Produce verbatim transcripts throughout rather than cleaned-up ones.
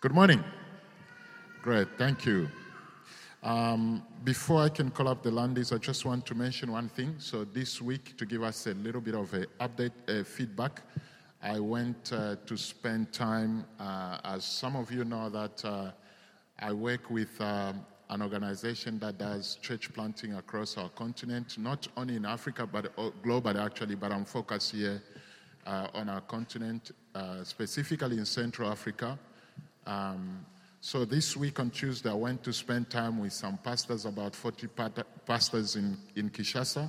Good morning. Great, thank you. Um, before I can call up the Landis, I just want to mention one thing. So this week, to give us a little bit of a update, uh, feedback, I went uh, to spend time, uh, as some of you know, that uh, I work with uh, an organization that does church planting across our continent, not only in Africa, but globally actually, but I'm focused here uh, on our continent, uh, specifically in Central Africa. Um, so this week on Tuesday, I went to spend time with some pastors, about forty pastors in, in Kinshasa,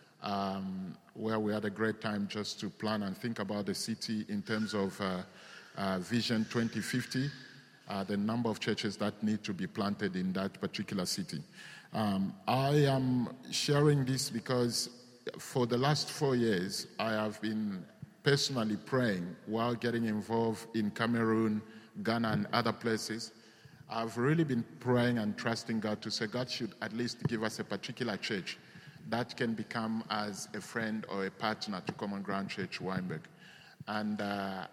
um, where we had a great time just to plan and think about the city in terms of uh, uh, Vision twenty fifty, uh, the number of churches that need to be planted in that particular city. Um, I am sharing this because for the last four years, I have been personally praying while getting involved in Cameroon, Ghana, and other places. I've really been praying and trusting God to say God should at least give us a particular church that can become as a friend or a partner to Common Ground Church Wynberg. And uh,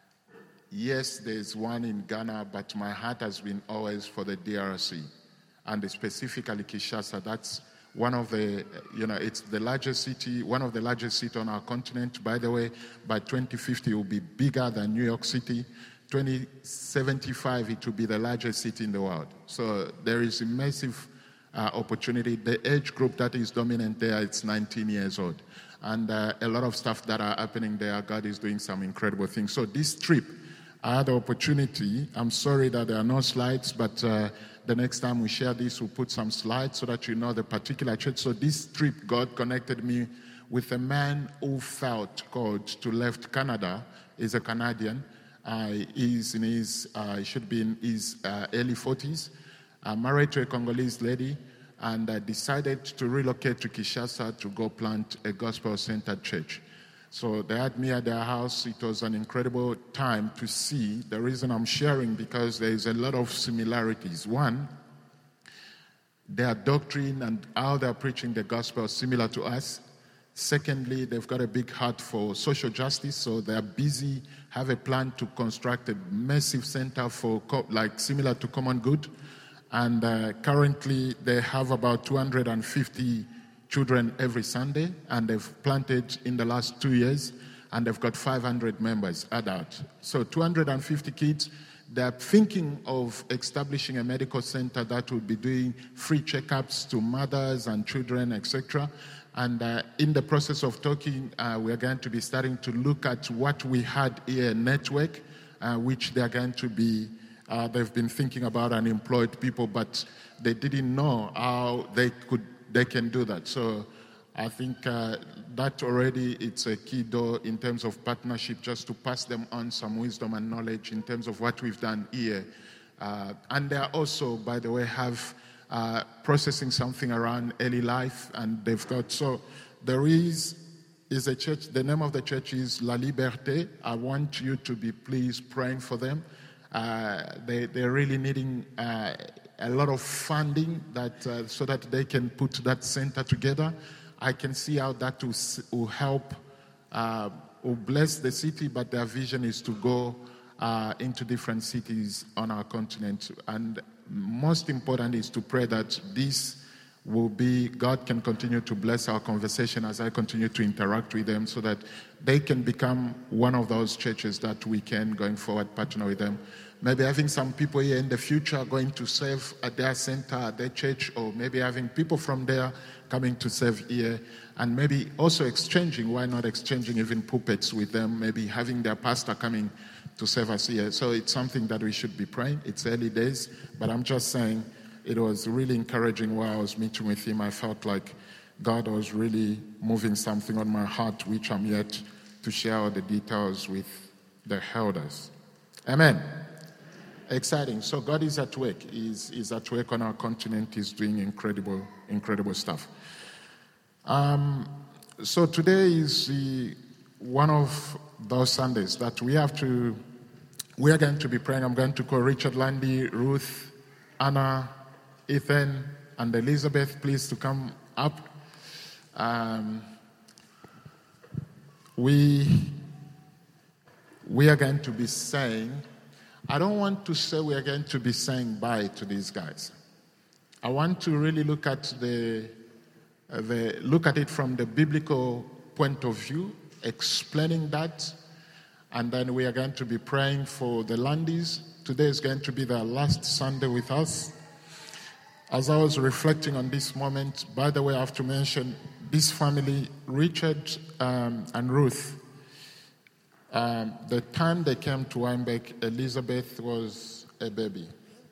yes, there's one in Ghana, but my heart has been always for the D R C, and specifically Kinshasa. That's one of the, you know, it's the largest city, one of the largest cities on our continent. By the way, by twenty fifty, it will be bigger than New York City. twenty seventy-five, it will be the largest city in the world. So there is a massive uh, opportunity. The age group that is dominant there, it's nineteen years old. And uh, a lot of stuff that are happening there, God is doing some incredible things. So this trip, I had the opportunity. I'm sorry that there are no slides, but uh, the next time we share this, we'll put some slides so that you know the particular church. So this trip, God connected me with a man who felt called to left Canada. He's a Canadian. Uh, he's in his, uh, he should be in his uh, early forties, uh, married to a Congolese lady, and uh, decided to relocate to Kinshasa to go plant a gospel-centered church. So they had me at their house. It was an incredible time to see. The reason I'm sharing, because there is a lot of similarities. One, their doctrine and how they're preaching the gospel is similar to us. Secondly, they've got a big heart for social justice, so they're busy, have a plan to construct a massive center for, like, similar to Common Good. And uh, currently, they have about two hundred fifty children every Sunday, and they've planted in the last two years, and they've got five hundred members, adult. So two hundred fifty kids. They're thinking of establishing a medical center that will be doing free checkups to mothers and children, et cetera. And uh, in the process of talking, uh, we're going to be starting to look at what we had here, network, uh, which they're going to be, uh, they've been thinking about unemployed people, but they didn't know how they could, they can do that. So I think uh, that already it's a key door in terms of partnership, just to pass them on some wisdom and knowledge in terms of what we've done here. Uh, and they are also, by the way, have Uh, processing something around early life, and they've got, so there is is a church. The name of the church is La Liberté. I want you to be please praying for them. Uh, they they're really needing uh, a lot of funding that uh, so that they can put that center together. I can see how that will, will help, uh, will bless the city, but their vision is to go uh, into different cities on our continent. And most important is to pray that this will be, God can continue to bless our conversation as I continue to interact with them, so that they can become one of those churches that we can, going forward, partner with them. Maybe having some people here in the future going to serve at their center, at their church, or maybe having people from there coming to serve here, and maybe also exchanging, why not exchanging even pulpits with them, maybe having their pastor coming to serve us here. So it's something that we should be praying. It's early days, but I'm just saying it was really encouraging while I was meeting with him. I felt like God was really moving something on my heart, which I'm yet to share all the details with the elders. Amen. Exciting. So God is at work. He's, he's at work on our continent. He's doing incredible, incredible stuff. Um, so today is the, one of those Sundays that we have to, we are going to be praying. I'm going to call Richard Landy, Ruth, Anna, Ethan, and Elizabeth, please, to come up. Um, we, we are going to be saying, I don't want to say we are going to be saying bye to these guys. I want to really look at the, uh, the look at it from the biblical point of view, explaining that, and then we are going to be praying for the Landys. Today is going to be their last Sunday with us. As I was reflecting on this moment, by the way, I have to mention this family, Richard um, and Ruth. Um, the time they came to Weinberg, Elizabeth was a baby.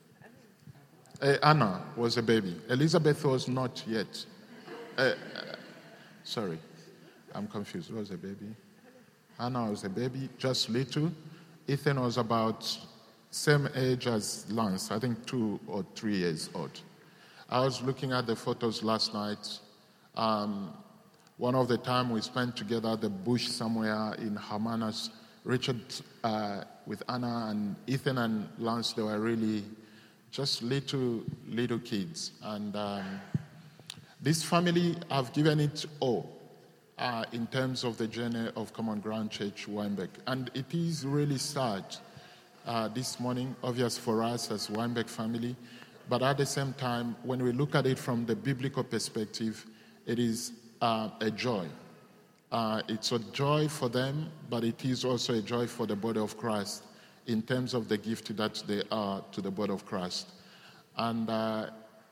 Uh, Anna was a baby. Elizabeth was not yet. Uh, uh, sorry, I'm confused. Who was a baby? Anna was a baby, just little. Ethan was about same age as Lance, I think two or three years old. I was looking at the photos last night. Um, one of the time we spent together at the bush somewhere in Hermanus, Richard uh, with Anna and Ethan and Lance, they were really just little, little kids. And um, this family have given it all uh, in terms of the journey of Common Ground Church, Weinberg. And it is really sad uh, this morning, obvious for us as Weinberg family. But at the same time, when we look at it from the biblical perspective, it is uh, a joy. Uh, it's a joy for them, but it is also a joy for the body of Christ in terms of the gift that they are to the body of Christ. And uh,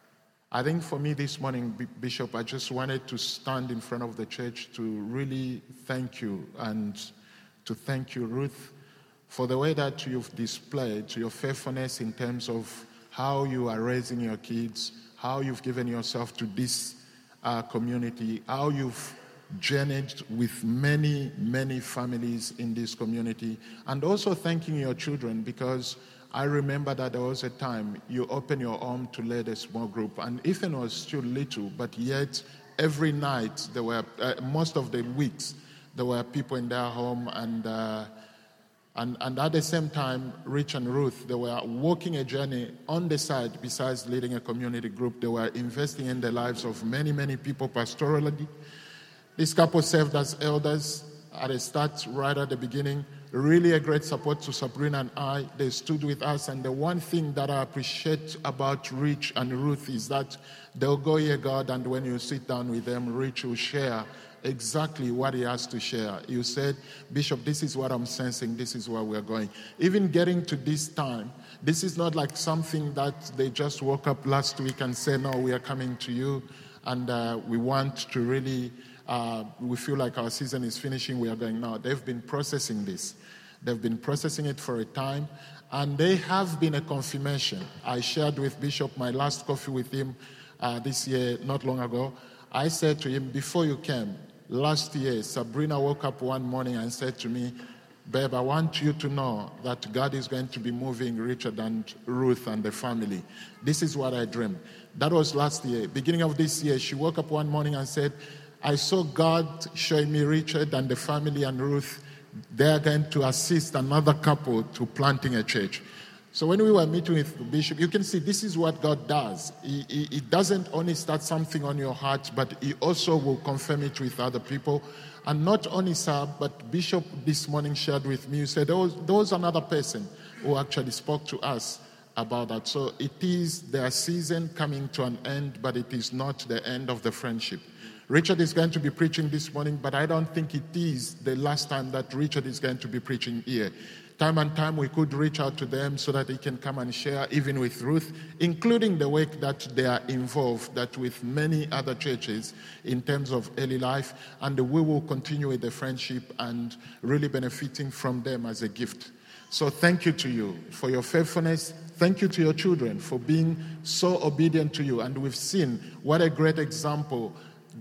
I think for me this morning, B- Bishop, I just wanted to stand in front of the church to really thank you and to thank you, Ruth, for the way that you've displayed your faithfulness in terms of how you are raising your kids, how you've given yourself to this uh, community, how you've journeyed with many, many families in this community, and also thanking your children, because I remember that there was a time you opened your home to lead a small group, and Ethan was still little, but yet every night, there were uh, most of the weeks, there were people in their home, and uh, And, and at the same time, Rich and Ruth, they were walking a journey on the side. Besides leading a community group, they were investing in the lives of many, many people pastorally. This couple served as elders at the start, right at the beginning. Really a great support to Sabrina and I. They stood with us. And the one thing that I appreciate about Rich and Ruth is that they'll go hear God, and when you sit down with them, Rich will share exactly what he has to share. You said, Bishop, this is what I'm sensing, this is where we're going. Even getting to this time, this is not like something that they just woke up last week and said, no, we are coming to you, and uh, we want to really, uh, we feel like our season is finishing, we are going now. They've been processing this. They've been processing it for a time, and they have been a confirmation. I shared with Bishop my last coffee with him uh, this year, not long ago. I said to him, before you came, last year, Sabrina woke up one morning and said to me, babe, I want you to know that God is going to be moving Richard and Ruth and the family. This is what I dreamed. That was last year. Beginning of this year, she woke up one morning and said, I saw God showing me Richard and the family and Ruth. They're going to assist another couple to planting a church. So when we were meeting with the Bishop, you can see this is what God does. He, he, he doesn't only start something on your heart, but he also will confirm it with other people. And not only sir, but Bishop this morning shared with me, he said there was, there was another person who actually spoke to us about that. So it is their season coming to an end, but it is not the end of the friendship. Richard is going to be preaching this morning, but I don't think it is the last time that Richard is going to be preaching here. Time and time we could reach out to them so that they can come and share, even with Ruth, including the work that they are involved, that with many other churches in terms of early life, and we will continue with the friendship and really benefiting from them as a gift. So thank you to you for your faithfulness. Thank you to your children for being so obedient to you. And we've seen what a great example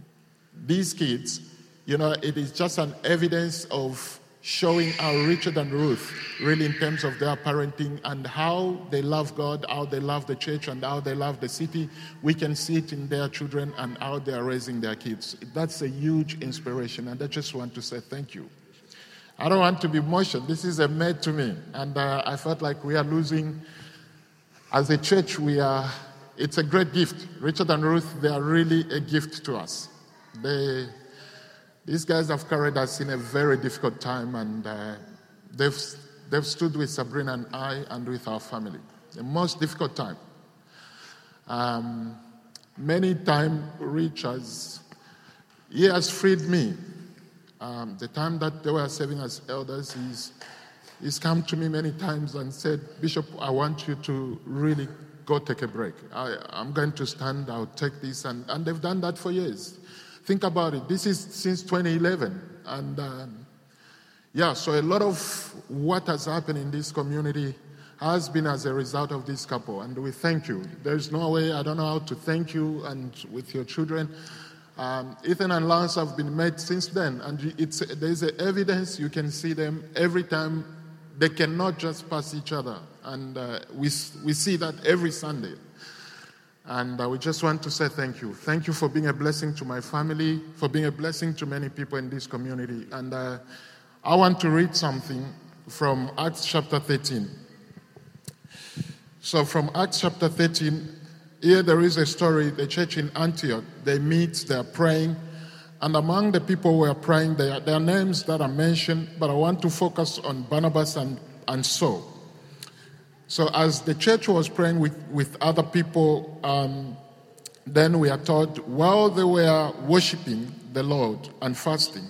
these kids, you know, it is just an evidence of showing how Richard and Ruth, really in terms of their parenting and how they love God, how they love the church, and how they love the city. We can see it in their children and how they are raising their kids. That's a huge inspiration, and I just want to say thank you. I don't want to be emotional. This is a made to me, and uh, I felt like we are losing, as a church, we are, it's a great gift. Richard and Ruth, they are really a gift to us. They, these guys have carried us in a very difficult time, and uh, they've they've stood with Sabrina and I and with our family. The most difficult time. Um, many times, Rich has, he has freed me. Um, the time that they were serving as elders, he's, he's come to me many times and said, Bishop, I want you to really go take a break. I, I'm going to stand, I'll take this. And, and they've done that for years. Think about it. This is since twenty eleven. And um, yeah, so a lot of what has happened in this community has been as a result of this couple. And we thank you. There's no way, I don't know how to thank you and with your children. Um, Ethan and Lance have been met since then. And it's, there's evidence, you can see them every time. They cannot just pass each other. And uh, we, we see that every Sunday. And uh, we just want to say thank you. Thank you for being a blessing to my family, for being a blessing to many people in this community. And uh, I want to read something from Acts chapter thirteen. So from Acts chapter thirteen, here there is a story, the church in Antioch, they meet, they are praying. And among the people who are praying, there are, there are names that are mentioned, but I want to focus on Barnabas and, and Saul. So as the church was praying with, with other people, um, then we are told, while they were worshiping the Lord and fasting,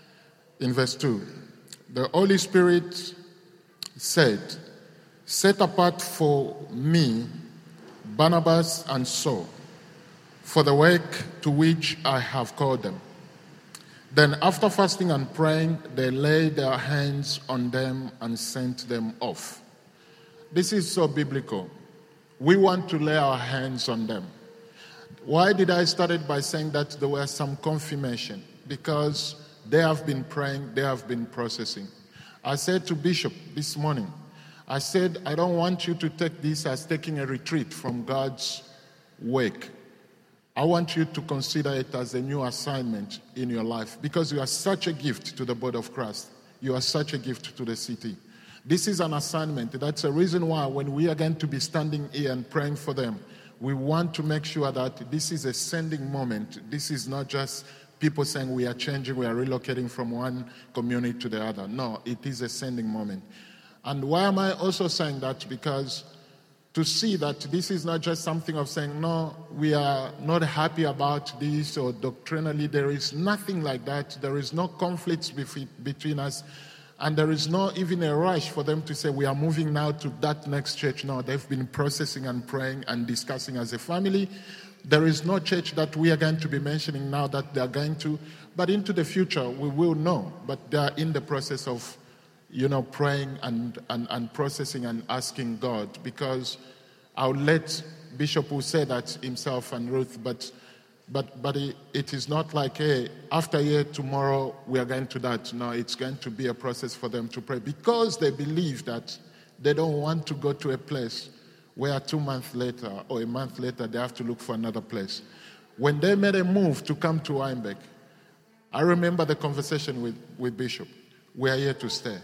in verse two, the Holy Spirit said, set apart for me Barnabas and Saul for the work to which I have called them. Then after fasting and praying, they laid their hands on them and sent them off. This is so biblical. We want to lay our hands on them. Why did I start it by saying that there was some confirmation? Because they have been praying, they have been processing. I said to Bishop this morning, I said, I don't want you to take this as taking a retreat from God's work. I want you to consider it as a new assignment in your life because you are such a gift to the body of Christ. You are such a gift to the city. This is an assignment. That's a reason why when we are going to be standing here and praying for them, we want to make sure that this is a sending moment. This is not just people saying we are changing, we are relocating from one community to the other. No, it is a sending moment. And why am I also saying that? Because to see that this is not just something of saying, no, we are not happy about this or doctrinally, there is nothing like that. There is no conflicts between us. And there is not even a rush for them to say, we are moving now to that next church. No, they've been processing and praying and discussing as a family. There is no church that we are going to be mentioning now that they are going to. But into the future, we will know. But they are in the process of, you know, praying and, and, and processing and asking God. Because I'll let Bishop who say that himself and Ruth, but But but it, it is not like, hey, after here, tomorrow, we are going to that. No, it's going to be a process for them to pray because they believe that they don't want to go to a place where two months later or a month later, they have to look for another place. When they made a move to come to Weinberg, I remember the conversation with, with Bishop. We are here to stay.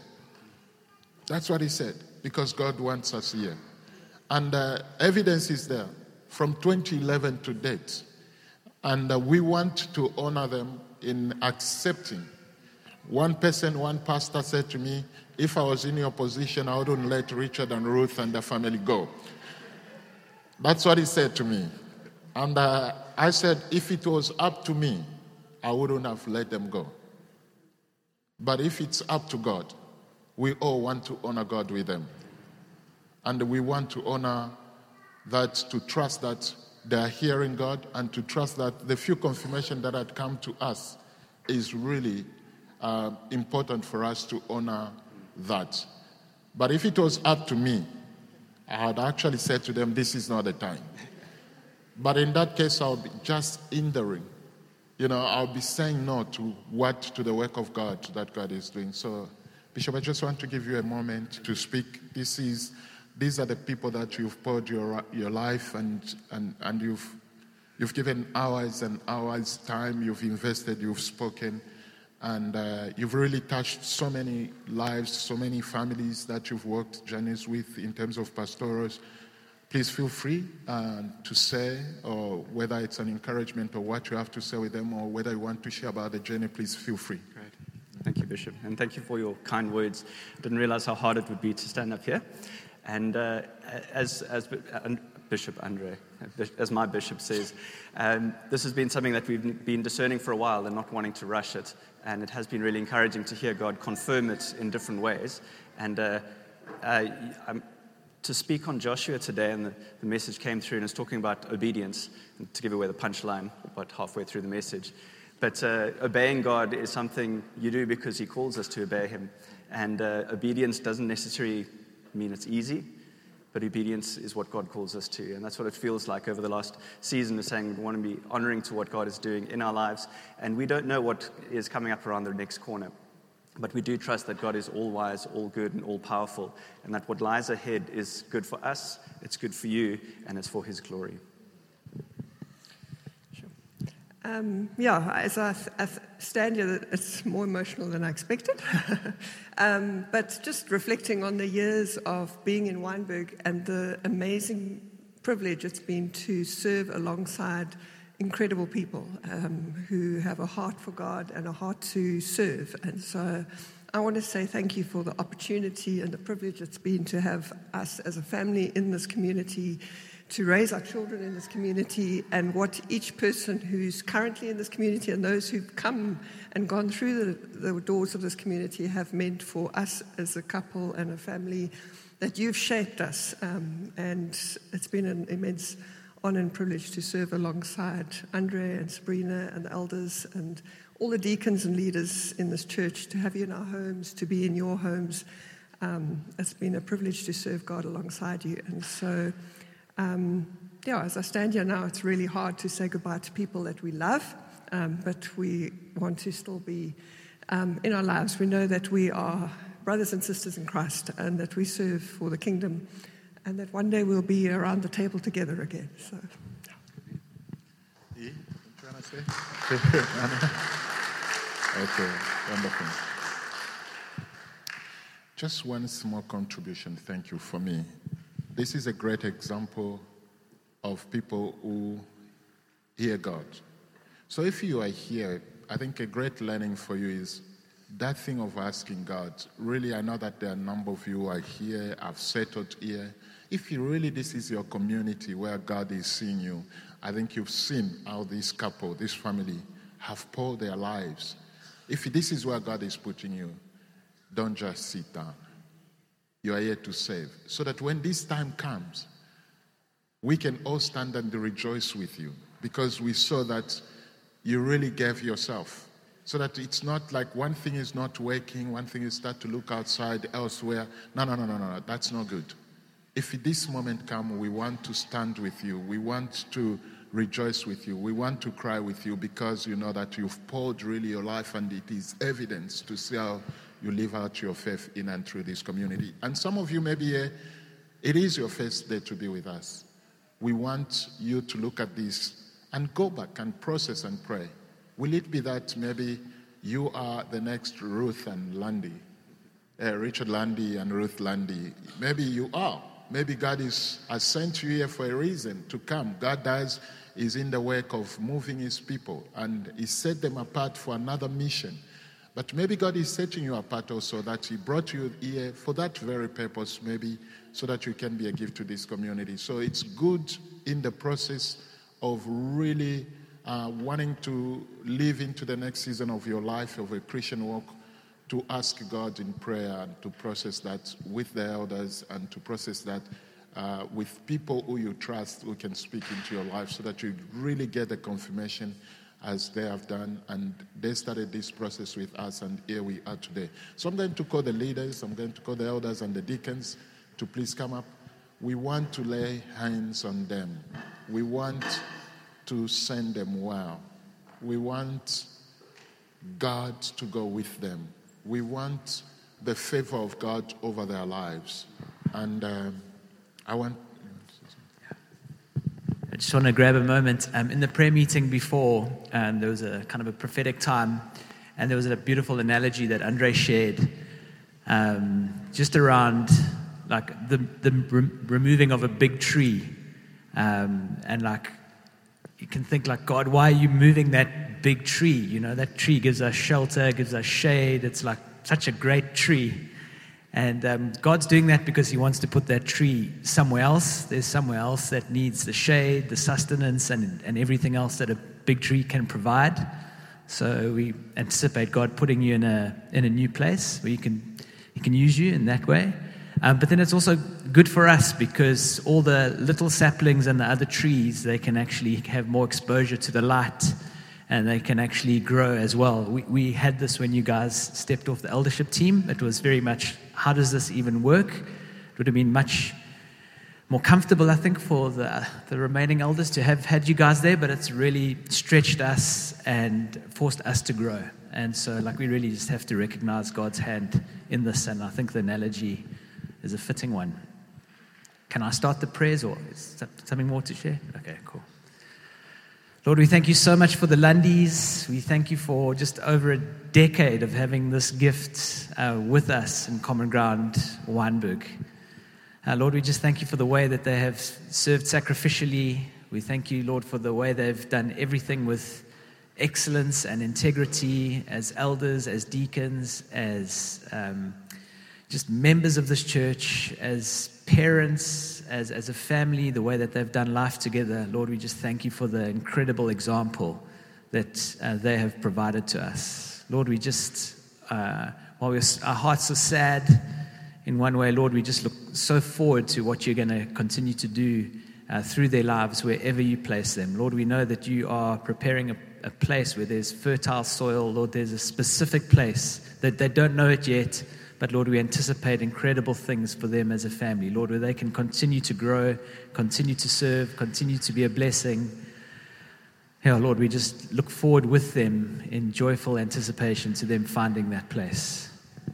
That's what he said, because God wants us here. And uh, evidence is there from twenty eleven to date. And uh, we want to honor them in accepting. One person, one pastor said to me, if I was in your position, I wouldn't let Richard and Ruth and the family go. That's what he said to me. And uh, I said, if it was up to me, I wouldn't have let them go. But if it's up to God, we all want to honor God with them. And we want to honor that, to trust that they are hearing God, and to trust that the few confirmation that had come to us is really uh, important for us to honor that. But if it was up to me, I had actually said to them, this is not the time. But in that case, I'll be just hindering. You know, I'll be saying no to what, to the work of God that God is doing. So, Bishop, I just want to give you a moment to speak. This is... These are the people that you've poured your your life and and, and you've you've given hours and hours time, you've invested, you've spoken, and uh, you've really touched so many lives, so many families that you've worked journeys with in terms of pastorals. Please feel free uh, to say, or whether it's an encouragement or what you have to say with them, or whether you want to share about the journey, please feel free. Great. Thank you, Bishop. And thank you for your kind words. I didn't realize how hard it would be to stand up here. And uh, as, as uh, Bishop Andre, as my bishop says, um, this has been something that we've been discerning for a while and not wanting to rush it. And it has been really encouraging to hear God confirm it in different ways. And uh, uh, I'm, to speak on Joshua today, and the, the message came through and it's talking about obedience, and to give away the punchline about halfway through the message. But uh, obeying God is something you do because he calls us to obey him. And uh, obedience doesn't necessarily mean it's easy, but obedience is what God calls us to. And that's what it feels like over the last season, is saying we want to be honoring to what God is doing in our lives. And we don't know what is coming up around the next corner. But we do trust that God is all wise, all good, and all powerful. And that what lies ahead is good for us, it's good for you, and it's for his glory. Um, yeah, as I, th- I th- stand here, it's more emotional than I expected. um, but just reflecting on the years of being in Wynberg and the amazing privilege it's been to serve alongside incredible people um, who have a heart for God and a heart to serve. And so I want to say thank you for the opportunity and the privilege it's been to have us as a family in this community, to raise our children in this community, and what each person who's currently in this community and those who've come and gone through the, the doors of this community have meant for us as a couple and a family, that you've shaped us. Um, and it's been an immense honor and privilege to serve alongside Andre and Sabrina and the elders and all the deacons and leaders in this church, to have you in our homes, to be in your homes. Um, it's been a privilege to serve God alongside you. And so Um, yeah, as I stand here now, it's really hard to say goodbye to people that we love, um, but we want to still be um, in our lives. We know that we are brothers and sisters in Christ, and that we serve for the kingdom, and that one day we'll be around the table together again. So, yeah. Trying to say? Okay, wonderful. Just one small contribution, thank you, for me. This is a great example of people who hear God. So if you are here, I think a great learning for you is that thing of asking God. Really, I know that there are a number of you who are here, have settled here. If you really, this is your community where God is seeing you, I think you've seen how this couple, this family, have poured their lives. If this is where God is putting you, don't just sit down. You are here to save, so that when this time comes, we can all stand and rejoice with you, because we saw that you really gave yourself, so that it's not like one thing is not working, one thing is start to look outside elsewhere. No, no, no, no, no, that's not good. If this moment comes, we want to stand with you. We want to rejoice with you. We want to cry with you, because you know that you've poured really your life, and it is evidence to see how you live out your faith in and through this community. And some of you may be here, it is your first day to be with us. We want you to look at this and go back and process and pray. Will it be that maybe you are the next Ruth and Landy, uh, Richard Landy and Ruth Landy? Maybe you are. Maybe God is, has sent you here for a reason to come. God does is in the work of moving his people, and he set them apart for another mission. But maybe God is setting you apart also, that he brought you here for that very purpose, maybe so that you can be a gift to this community. So it's good in the process of really uh, wanting to live into the next season of your life, of a Christian walk, to ask God in prayer and to process that with the elders, and to process that uh, with people who you trust, who can speak into your life, so that you really get the confirmation as they have done, and they started this process with us, and here we are today. So I'm going to call the leaders, I'm going to call the elders and the deacons to please come up. We want to lay hands on them. We want to send them well. We want God to go with them. We want the favor of God over their lives. And um, I want... I just want to grab a moment. Um, in the prayer meeting before, um, there was a kind of a prophetic time, and there was a beautiful analogy that Andre shared, um, just around like the the re- removing of a big tree, um, and like you can think like, God, why are you moving that big tree? You know, that tree gives us shelter, gives us shade. It's like such a great tree. And um, God's doing that because he wants to put that tree somewhere else. There's somewhere else that needs the shade, the sustenance, and, and everything else that a big tree can provide. So we anticipate God putting you in a in a new place where you can he can use you in that way. Um, but then it's also good for us because all the little saplings and the other trees, they can actually have more exposure to the light and they can actually grow as well. We, we had this when you guys stepped off the eldership team. It was very much, how does this even work? It would have been much more comfortable, I think, for the, the remaining elders to have had you guys there, but it's really stretched us and forced us to grow. And so, like, we really just have to recognize God's hand in this, and I think the analogy is a fitting one. Can I start the prayers, or is there something more to share? Okay, cool. Lord, we thank you so much for the Lundys. We thank you for just over a decade of having this gift uh, with us in Common Ground, Wynberg. Uh, Lord, we just thank you for the way that they have served sacrificially. We thank you, Lord, for the way they've done everything with excellence and integrity as elders, as deacons, as um, just members of this church, as parents, as, as a family, the way that they've done life together. Lord, we just thank you for the incredible example that uh, they have provided to us. Lord, we just, uh, while we're, our hearts are sad in one way, Lord, we just look so forward to what you're going to continue to do uh, through their lives wherever you place them. Lord, we know that you are preparing a, a place where there's fertile soil. Lord, there's a specific place that they don't know it yet, but Lord, we anticipate incredible things for them as a family. Lord, where they can continue to grow, continue to serve, continue to be a blessing. Yeah, Lord, we just look forward with them in joyful anticipation to them finding that place.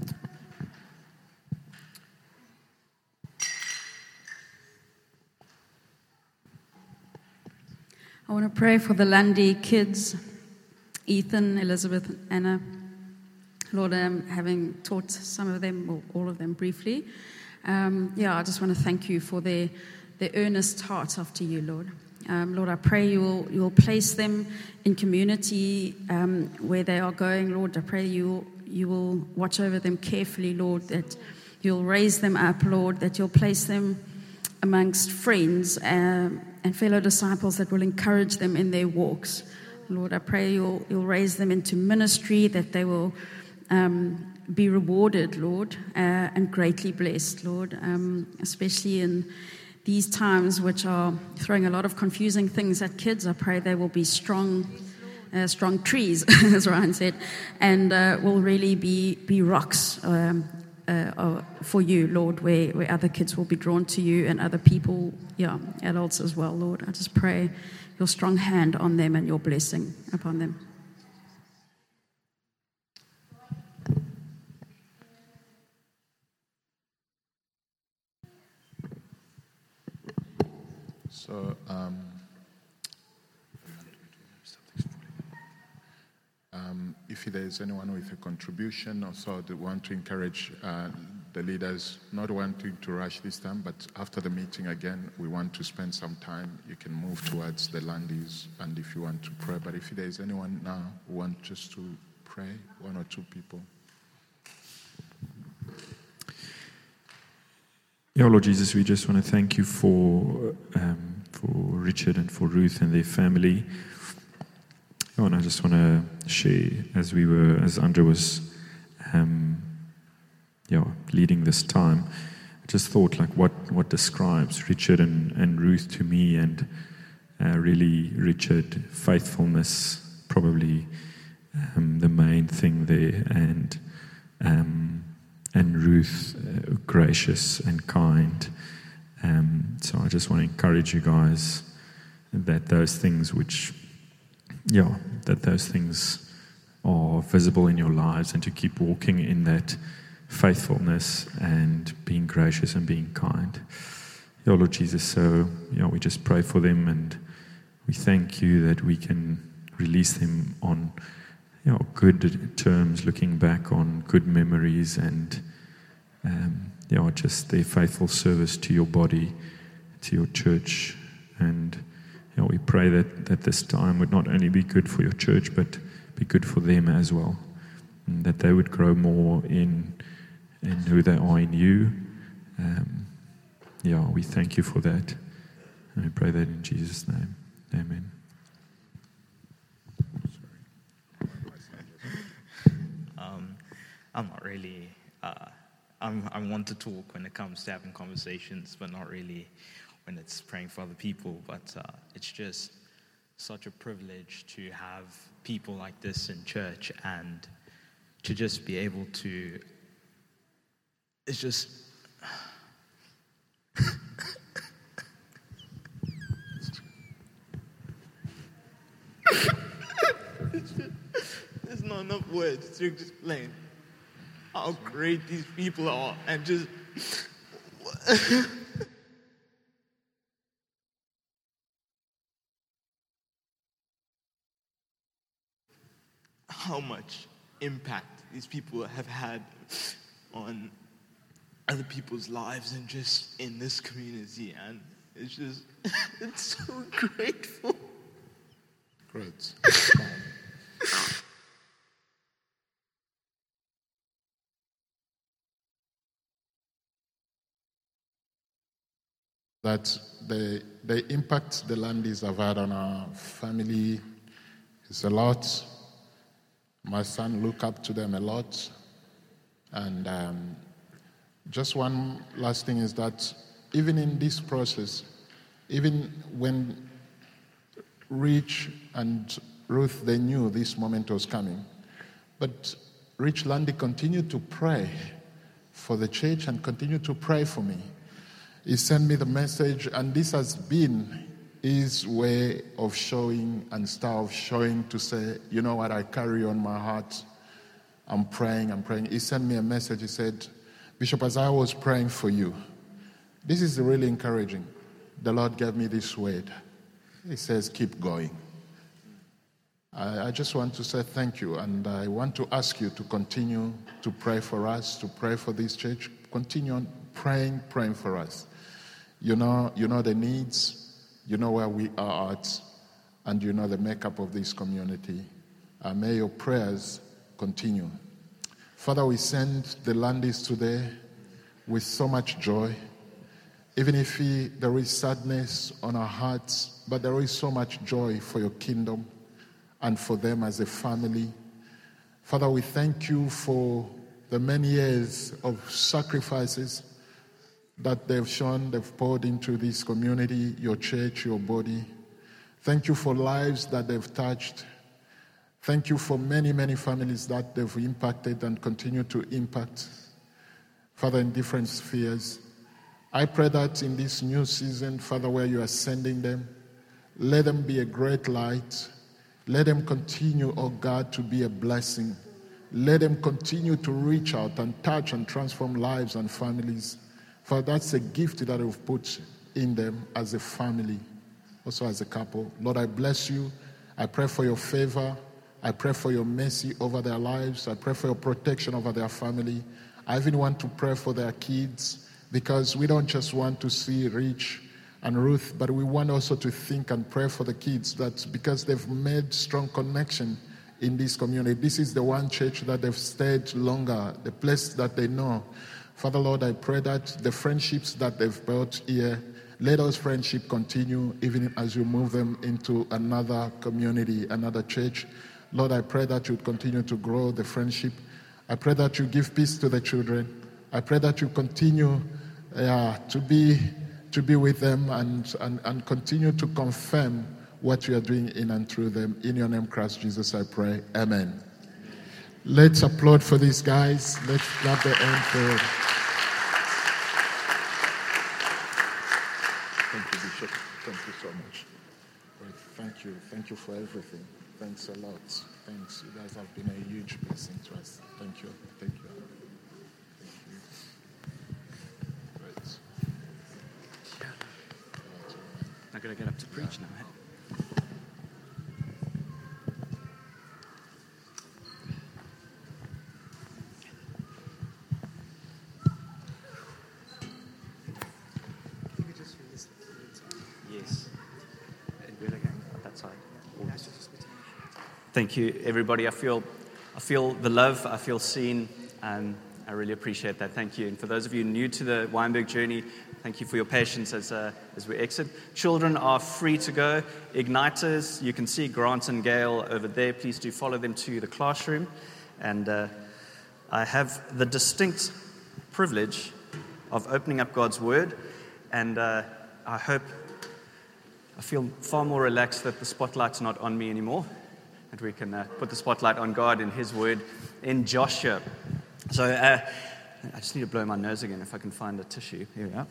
I want to pray for the Lundy kids, Ethan, Elizabeth, Anna. Lord, um, having taught some of them, or all of them briefly, um, yeah, I just want to thank you for their, their earnest heart after you, Lord. Um, Lord, I pray you will, you will place them in community um, where they are going, Lord. I pray you will, you will watch over them carefully, Lord, that you'll raise them up, Lord, that you'll place them amongst friends um, and fellow disciples that will encourage them in their walks. Lord, I pray you'll, you'll raise them into ministry, that they will Um, be rewarded, Lord, uh, and greatly blessed, Lord, um, especially in these times which are throwing a lot of confusing things at kids. I pray they will be strong, uh, strong trees, as Ryan said, and uh, will really be, be rocks um, uh, for you, Lord, where, where other kids will be drawn to you and other people, yeah, adults as well, Lord. I just pray your strong hand on them and your blessing upon them. So, um, um, if there is anyone with a contribution, also they want to encourage uh, the leaders, not wanting to rush this time, but after the meeting again, we want to spend some time. You can move towards the Lundys, and if you want to pray, but if there is anyone now who wants just to pray, one or two people. Yeah, Lord Jesus, we just want to thank you for um, for Richard and for Ruth and their family. Oh, and I just want to share, as we were, as Andre was, um, yeah, leading this time. I just thought, like, what what describes Richard and, and Ruth to me, and uh, really, Richard, faithfulness, probably um, the main thing there, and. Um, And Ruth, uh, gracious and kind. Um, so I just want to encourage you guys that those things which, yeah, that those things are visible in your lives, and to keep walking in that faithfulness and being gracious and being kind. Yeah, Lord Jesus, so, yeah, we just pray for them, and we thank you that we can release them on, you know, good terms, looking back on good memories, and um, you know, just their faithful service to your body, to your church, and you know, we pray that, that this time would not only be good for your church, but be good for them as well. And that they would grow more in, in who they are in you. Um, yeah, we thank you for that. And we pray that in Jesus' name. Amen. Um, I'm not really, uh, I'm, I want to talk when it comes to having conversations, but not really when it's praying for other people. But uh, it's just such a privilege to have people like this in church and to just be able to, it's just, there's not enough words to explain how great these people are and just how much impact these people have had on other people's lives and just in this community. And it's just, it's so grateful. Great. That the, the impact the Landys have had on our family is a lot. My son look up to them a lot. And um, just one last thing is that even in this process, even when Rich and Ruth, they knew this moment was coming, but Rich Landy continued to pray for the church and continued to pray for me. He sent me the message, and this has been his way of showing and style of showing to say, you know what, I carry on my heart. I'm praying, I'm praying. He sent me a message. He said, Bishop, as I was praying for you, this is really encouraging. The Lord gave me this word. He says, keep going. I, I just want to say thank you, and I want to ask you to continue to pray for us, to pray for this church. Continue on praying, praying for us. You know, you know the needs, you know where we are at, and you know the makeup of this community. Uh, may your prayers continue. Father, we send the Landys today with so much joy. Even if he, there is sadness on our hearts, but there is so much joy for your kingdom and for them as a family. Father, we thank you for the many years of sacrifices that they've shown, they've poured into this community, your church, your body. Thank you for lives that they've touched. Thank you for many, many families that they've impacted and continue to impact, Father, in different spheres. I pray that in this new season, Father, where you are sending them, let them be a great light. Let them continue, oh God, to be a blessing. Let them continue to reach out and touch and transform lives and families. For that's a gift that you've put in them as a family, also as a couple. Lord, I bless you. I pray for your favor. I pray for your mercy over their lives. I pray for your protection over their family. I even want to pray for their kids, because we don't just want to see Rich and Ruth, but we want also to think and pray for the kids, that because they've made strong connection in this community, this is the one church that they've stayed longer, the place that they know. Father, Lord, I pray that the friendships that they've built here, let those friendships continue even as you move them into another community, another church. Lord, I pray that you continue to grow the friendship. I pray that you give peace to the children. I pray that you continue uh, to be to be with them and, and, and continue to confirm what you are doing in and through them. In your name, Christ Jesus, I pray. Amen. Let's applaud for these guys. Let's clap the hand for... Thank you, Bishop. Thank you so much. Great. Thank you. Thank you for everything. Thanks a lot. Thanks. You guys have been a huge blessing to us. Thank you. Thank you. Thank you. Great. I'm going to get up to preach now. eh? Yes. And when side. Thank you, everybody. I feel, I feel the love. I feel seen. And I really appreciate that. Thank you. And for those of you new to the Weinberg journey, thank you for your patience as uh, as we exit. Children are free to go. Igniters, you can see Grant and Gail over there. Please do follow them to the classroom. And uh, I have the distinct privilege of opening up God's Word. And uh, I hope, I feel far more relaxed that the spotlight's not on me anymore. And we can uh, put the spotlight on God and His Word in Joshua. So uh, I just need to blow my nose again if I can find a tissue. Here we are.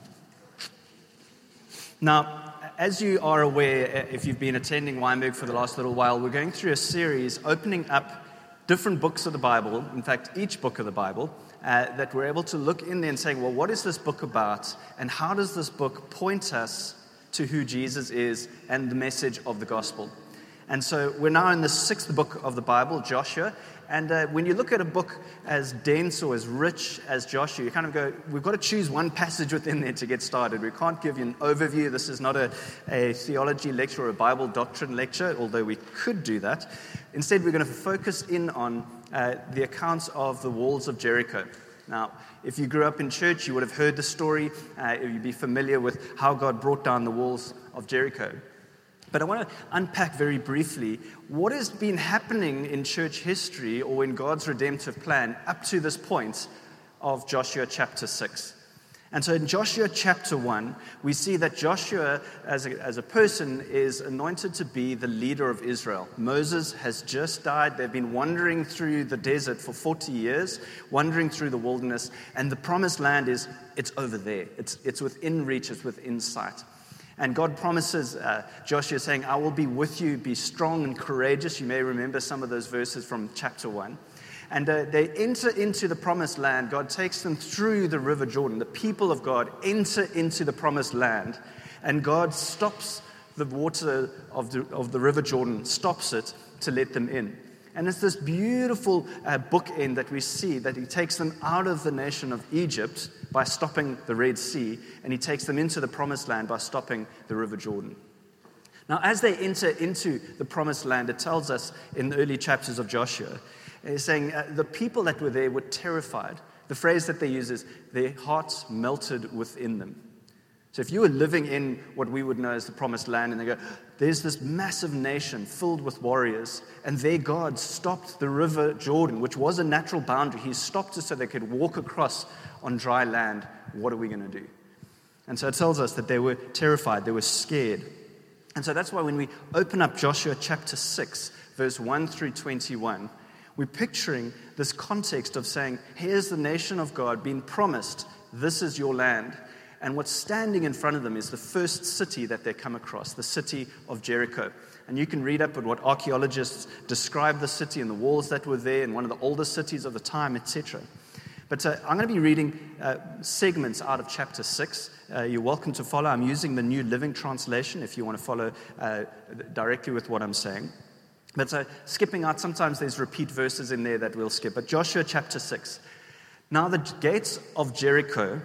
Now, as you are aware, if you've been attending Weinberg for the last little while, we're going through a series opening up different books of the Bible, in fact, each book of the Bible, uh, that we're able to look in there and say, well, what is this book about? And how does this book point us to who Jesus is and the message of the gospel? And so we're now in the sixth book of the Bible, Joshua. And uh, when you look at a book as dense or as rich as Joshua, you kind of go, we've got to choose one passage within there to get started. We can't give you an overview. This is not a, a theology lecture or a Bible doctrine lecture, although we could do that. Instead, we're going to focus in on uh, the accounts of the walls of Jericho. Now, if you grew up in church, you would have heard the story. Uh, you'd be familiar with how God brought down the walls of Jericho. But I want to unpack very briefly what has been happening in church history or in God's redemptive plan up to this point of Joshua chapter six. And so in Joshua chapter one, we see that Joshua as a, as a person is anointed to be the leader of Israel. Moses has just died. They've been wandering through the desert for forty years, wandering through the wilderness, and the promised land is, it's over there. It's, it's within reach, it's within sight. And God promises uh, Joshua saying, I will be with you, be strong and courageous. You may remember some of those verses from chapter one. And uh, they enter into the promised land. God takes them through the river Jordan. The people of God enter into the promised land. And God stops the water of the, of the river Jordan, stops it to let them in. And it's this beautiful uh, bookend that we see, that He takes them out of the nation of Egypt by stopping the Red Sea, and He takes them into the promised land by stopping the river Jordan. Now, as they enter into the promised land, it tells us in the early chapters of Joshua, it's saying uh, the people that were there were terrified. The phrase that they use is, their hearts melted within them. So if you were living in what we would know as the promised land, and they go, there's this massive nation filled with warriors, and their God stopped the river Jordan, which was a natural boundary. He stopped it so they could walk across on dry land. What are we going to do? And so it tells us that they were terrified, they were scared. And so that's why when we open up Joshua chapter six, verse one through twenty-one, we're picturing this context of saying, here's the nation of God being promised, this is your land. And what's standing in front of them is the first city that they come across, the city of Jericho. And you can read up at what archaeologists describe the city and the walls that were there, and one of the oldest cities of the time, et cetera. But uh, I'm going to be reading uh, segments out of chapter six. Uh, you're welcome to follow. I'm using the New Living Translation if you want to follow uh, directly with what I'm saying. But uh, skipping out, sometimes there's repeat verses in there that we'll skip. But Joshua chapter six. Now the gates of Jericho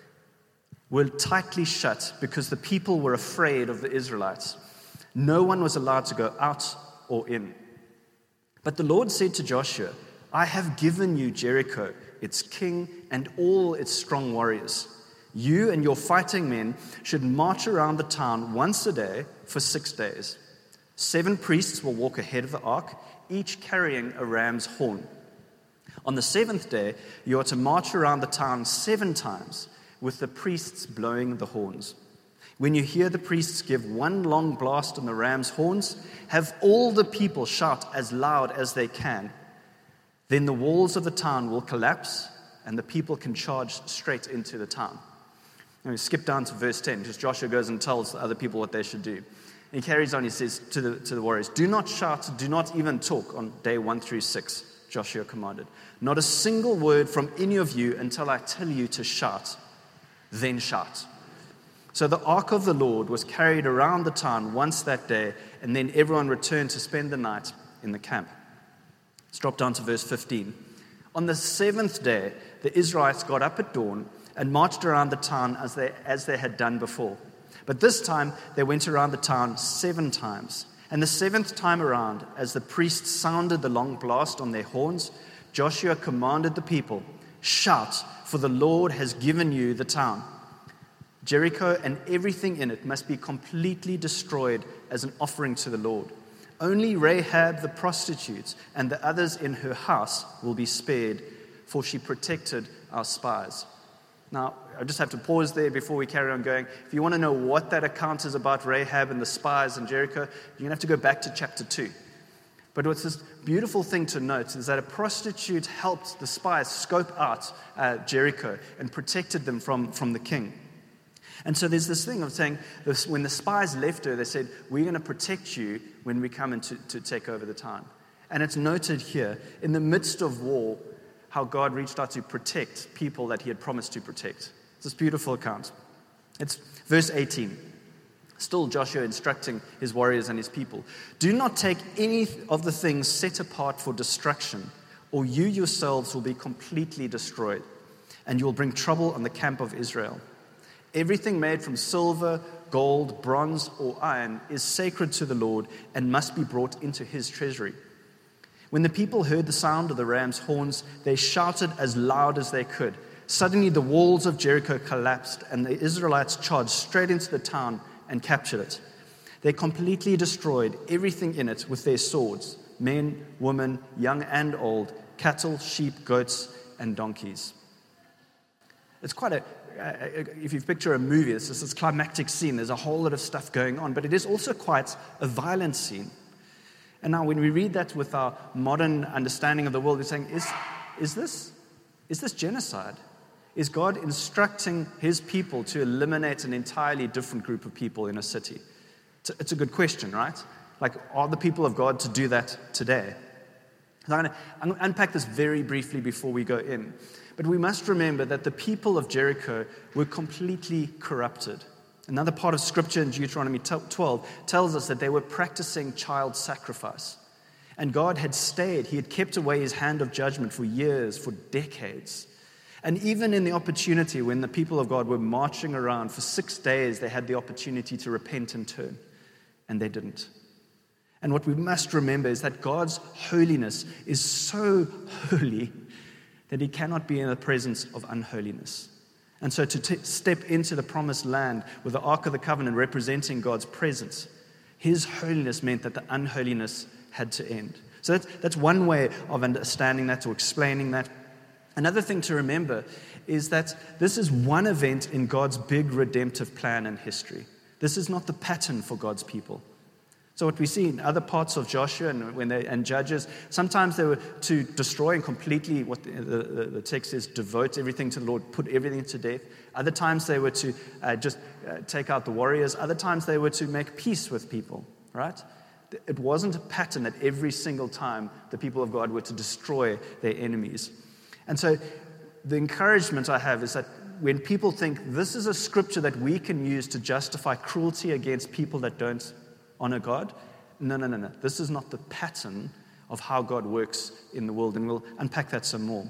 were tightly shut because the people were afraid of the Israelites. No one was allowed to go out or in. But the Lord said to Joshua, I have given you Jericho, its king, and all its strong warriors. You and your fighting men should march around the town once a day for six days. Seven priests will walk ahead of the ark, each carrying a ram's horn. On the seventh day, you are to march around the town seven times, with the priests blowing the horns. When you hear the priests give one long blast on the ram's horns, have all the people shout as loud as they can. Then the walls of the town will collapse, and the people can charge straight into the town. Now we skip down to verse ten, because Joshua goes and tells the other people what they should do. And he carries on, he says to the, to the warriors, do not shout, do not even talk on day one through six, Joshua commanded. Not a single word from any of you until I tell you to shout. Then shout. So the ark of the Lord was carried around the town once that day, and then everyone returned to spend the night in the camp. Let's drop down to verse fifteen. On the seventh day, the Israelites got up at dawn and marched around the town as they, as they had done before. But this time, they went around the town seven times. And the seventh time around, as the priests sounded the long blast on their horns, Joshua commanded the people, "Shout, for the Lord has given you the town. Jericho and everything in it must be completely destroyed as an offering to the Lord. Only Rahab the prostitute and the others in her house will be spared, for she protected our spies." Now, I just have to pause there before we carry on going. If you want to know what that account is about Rahab and the spies in Jericho, you're going to have to go back to chapter two. But what's this beautiful thing to note is that a prostitute helped the spies scope out uh, Jericho and protected them from, from the king. And so there's this thing of saying, this, when the spies left her, they said, "We're going to protect you when we come in to, to take over the town." And it's noted here, in the midst of war, how God reached out to protect people that he had promised to protect. It's this beautiful account. It's verse eighteen. Still Joshua instructing his warriors and his people. "Do not take any of the things set apart for destruction, or you yourselves will be completely destroyed, and you will bring trouble on the camp of Israel. Everything made from silver, gold, bronze, or iron is sacred to the Lord and must be brought into his treasury." When the people heard the sound of the ram's horns, they shouted as loud as they could. Suddenly the walls of Jericho collapsed, and the Israelites charged straight into the town and captured it. They completely destroyed everything in it with their swords, men, women, young and old, cattle, sheep, goats, and donkeys. It's quite a, if you picture a movie, it's this climactic scene. There's a whole lot of stuff going on, but it is also quite a violent scene. And now when we read that with our modern understanding of the world, we're saying, is, is, this, is this genocide? Is God instructing his people to eliminate an entirely different group of people in a city? It's a, it's a good question, right? Like, are the people of God to do that today? So I'm going to, I'm going to unpack this very briefly before we go in. But we must remember that the people of Jericho were completely corrupted. Another part of Scripture in Deuteronomy twelve tells us that they were practicing child sacrifice. And God had stayed, he had kept away his hand of judgment for years, for decades. And even in the opportunity when the people of God were marching around for six days, they had the opportunity to repent and turn. And they didn't. And what we must remember is that God's holiness is so holy that he cannot be in the presence of unholiness. And so to t- step into the promised land with the Ark of the Covenant representing God's presence, his holiness meant that the unholiness had to end. So that's, that's one way of understanding that or explaining that. Another thing to remember is that this is one event in God's big redemptive plan and history. This is not the pattern for God's people. So what we see in other parts of Joshua and when they and Judges, sometimes they were to destroy and completely, what the, the, the text says, devote everything to the Lord, put everything to death. Other times they were to uh, just uh, take out the warriors. Other times they were to make peace with people, right? It wasn't a pattern that every single time the people of God were to destroy their enemies. And so the encouragement I have is that when people think this is a scripture that we can use to justify cruelty against people that don't honor God, no, no, no, no. This is not the pattern of how God works in the world, and we'll unpack that some more.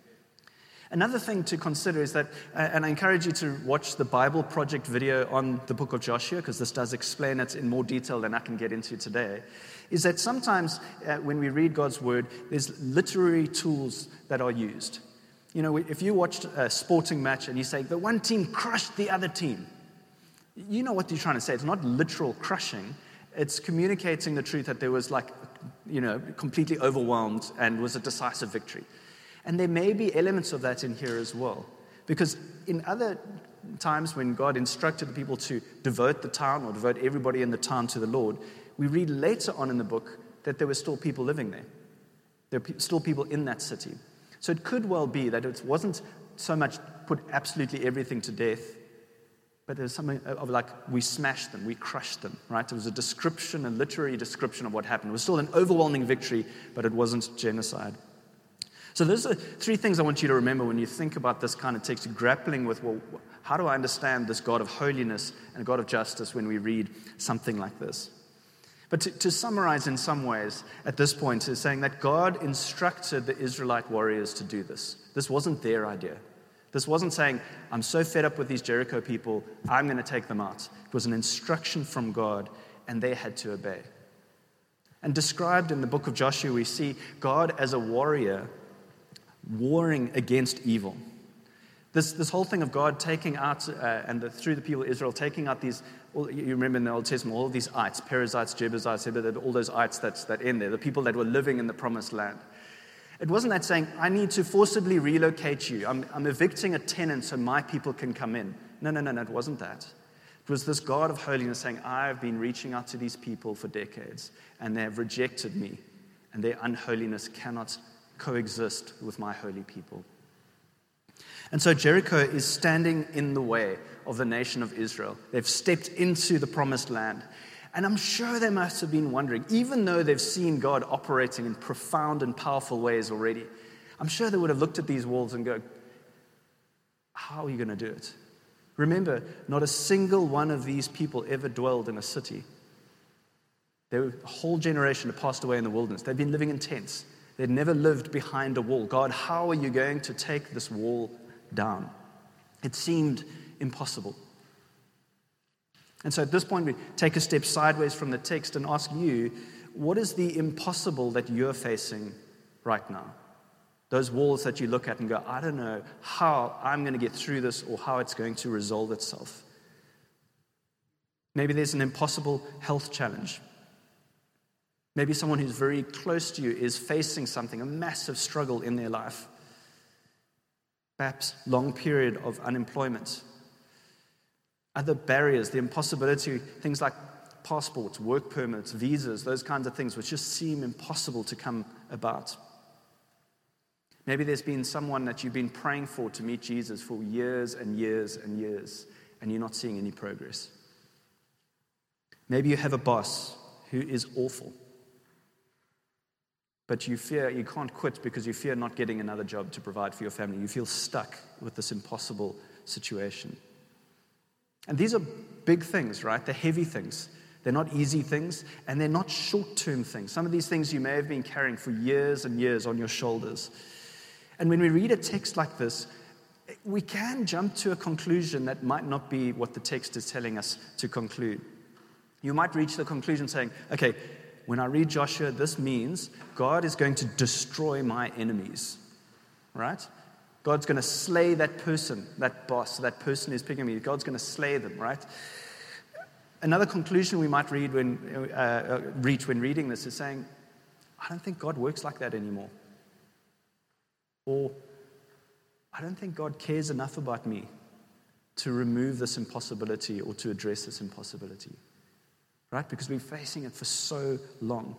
Another thing to consider is that, uh, and I encourage you to watch the Bible Project video on the book of Joshua, because this does explain it in more detail than I can get into today, is that sometimes uh, when we read God's word, there's literary tools that are used. You know, if you watched a sporting match and you say, the one team crushed the other team, you know what you're trying to say. It's not literal crushing. It's communicating the truth that there was like, you know, completely overwhelmed and was a decisive victory. And there may be elements of that in here as well. Because in other times when God instructed the people to devote the town or devote everybody in the town to the Lord, we read later on in the book that there were still people living there. There were still people in that city. So it could well be that it wasn't so much put absolutely everything to death, but there's something of like, we smashed them, we crushed them, right? It was a description, a literary description of what happened. It was still an overwhelming victory, but it wasn't genocide. So those are three things I want you to remember when you think about this kind of text, grappling with, well, how do I understand this God of holiness and God of justice when we read something like this? But to, to summarize in some ways at this point is saying that God instructed the Israelite warriors to do this. This wasn't their idea. This wasn't saying, I'm so fed up with these Jericho people, I'm going to take them out. It was an instruction from God, and they had to obey. And described in the book of Joshua, we see God as a warrior warring against evil. This, this whole thing of God taking out, uh, and the, through the people of Israel, taking out these, all, you remember in the Old Testament, all of these ites, Perizzites, Jebusites, all those ites that's, that in there, the people that were living in the promised land. It wasn't that saying, I need to forcibly relocate you. I'm, I'm evicting a tenant so my people can come in. No, no, no, no, it wasn't that. It was this God of holiness saying, I've been reaching out to these people for decades, and they have rejected me, and their unholiness cannot coexist with my holy people. And so Jericho is standing in the way of the nation of Israel. They've stepped into the promised land. And I'm sure they must have been wondering, even though they've seen God operating in profound and powerful ways already, I'm sure they would have looked at these walls and go, how are you going to do it? Remember, not a single one of these people ever dwelled in a city. There were a whole generation that passed away in the wilderness. They'd been living in tents. They'd never lived behind a wall. God, how are you going to take this wall down? It seemed impossible. And so at this point, we take a step sideways from the text and ask you, what is the impossible that you're facing right now? Those walls that you look at and go, I don't know how I'm going to get through this or how it's going to resolve itself. Maybe there's an impossible health challenge. Maybe someone who's very close to you is facing something, a massive struggle in their life. Perhaps long period of unemployment. Other barriers, the impossibility, things like passports, work permits, visas, those kinds of things which just seem impossible to come about. Maybe there's been someone that you've been praying for to meet Jesus for years and years and years, and you're not seeing any progress. Maybe you have a boss who is awful, but you fear you can't quit because you fear not getting another job to provide for your family. You feel stuck with this impossible situation. And these are big things, right? They're heavy things. They're not easy things, and they're not short-term things. Some of these things you may have been carrying for years and years on your shoulders. And when we read a text like this, we can jump to a conclusion that might not be what the text is telling us to conclude. You might reach the conclusion saying, okay, when I read Joshua, this means God is going to destroy my enemies, right? God's going to slay that person, that boss, that person who's picking me. God's going to slay them, right? Another conclusion we might read when, uh, reach when reading this is saying, I don't think God works like that anymore. Or, I don't think God cares enough about me to remove this impossibility or to address this impossibility. Right? Because we've been facing it for so long.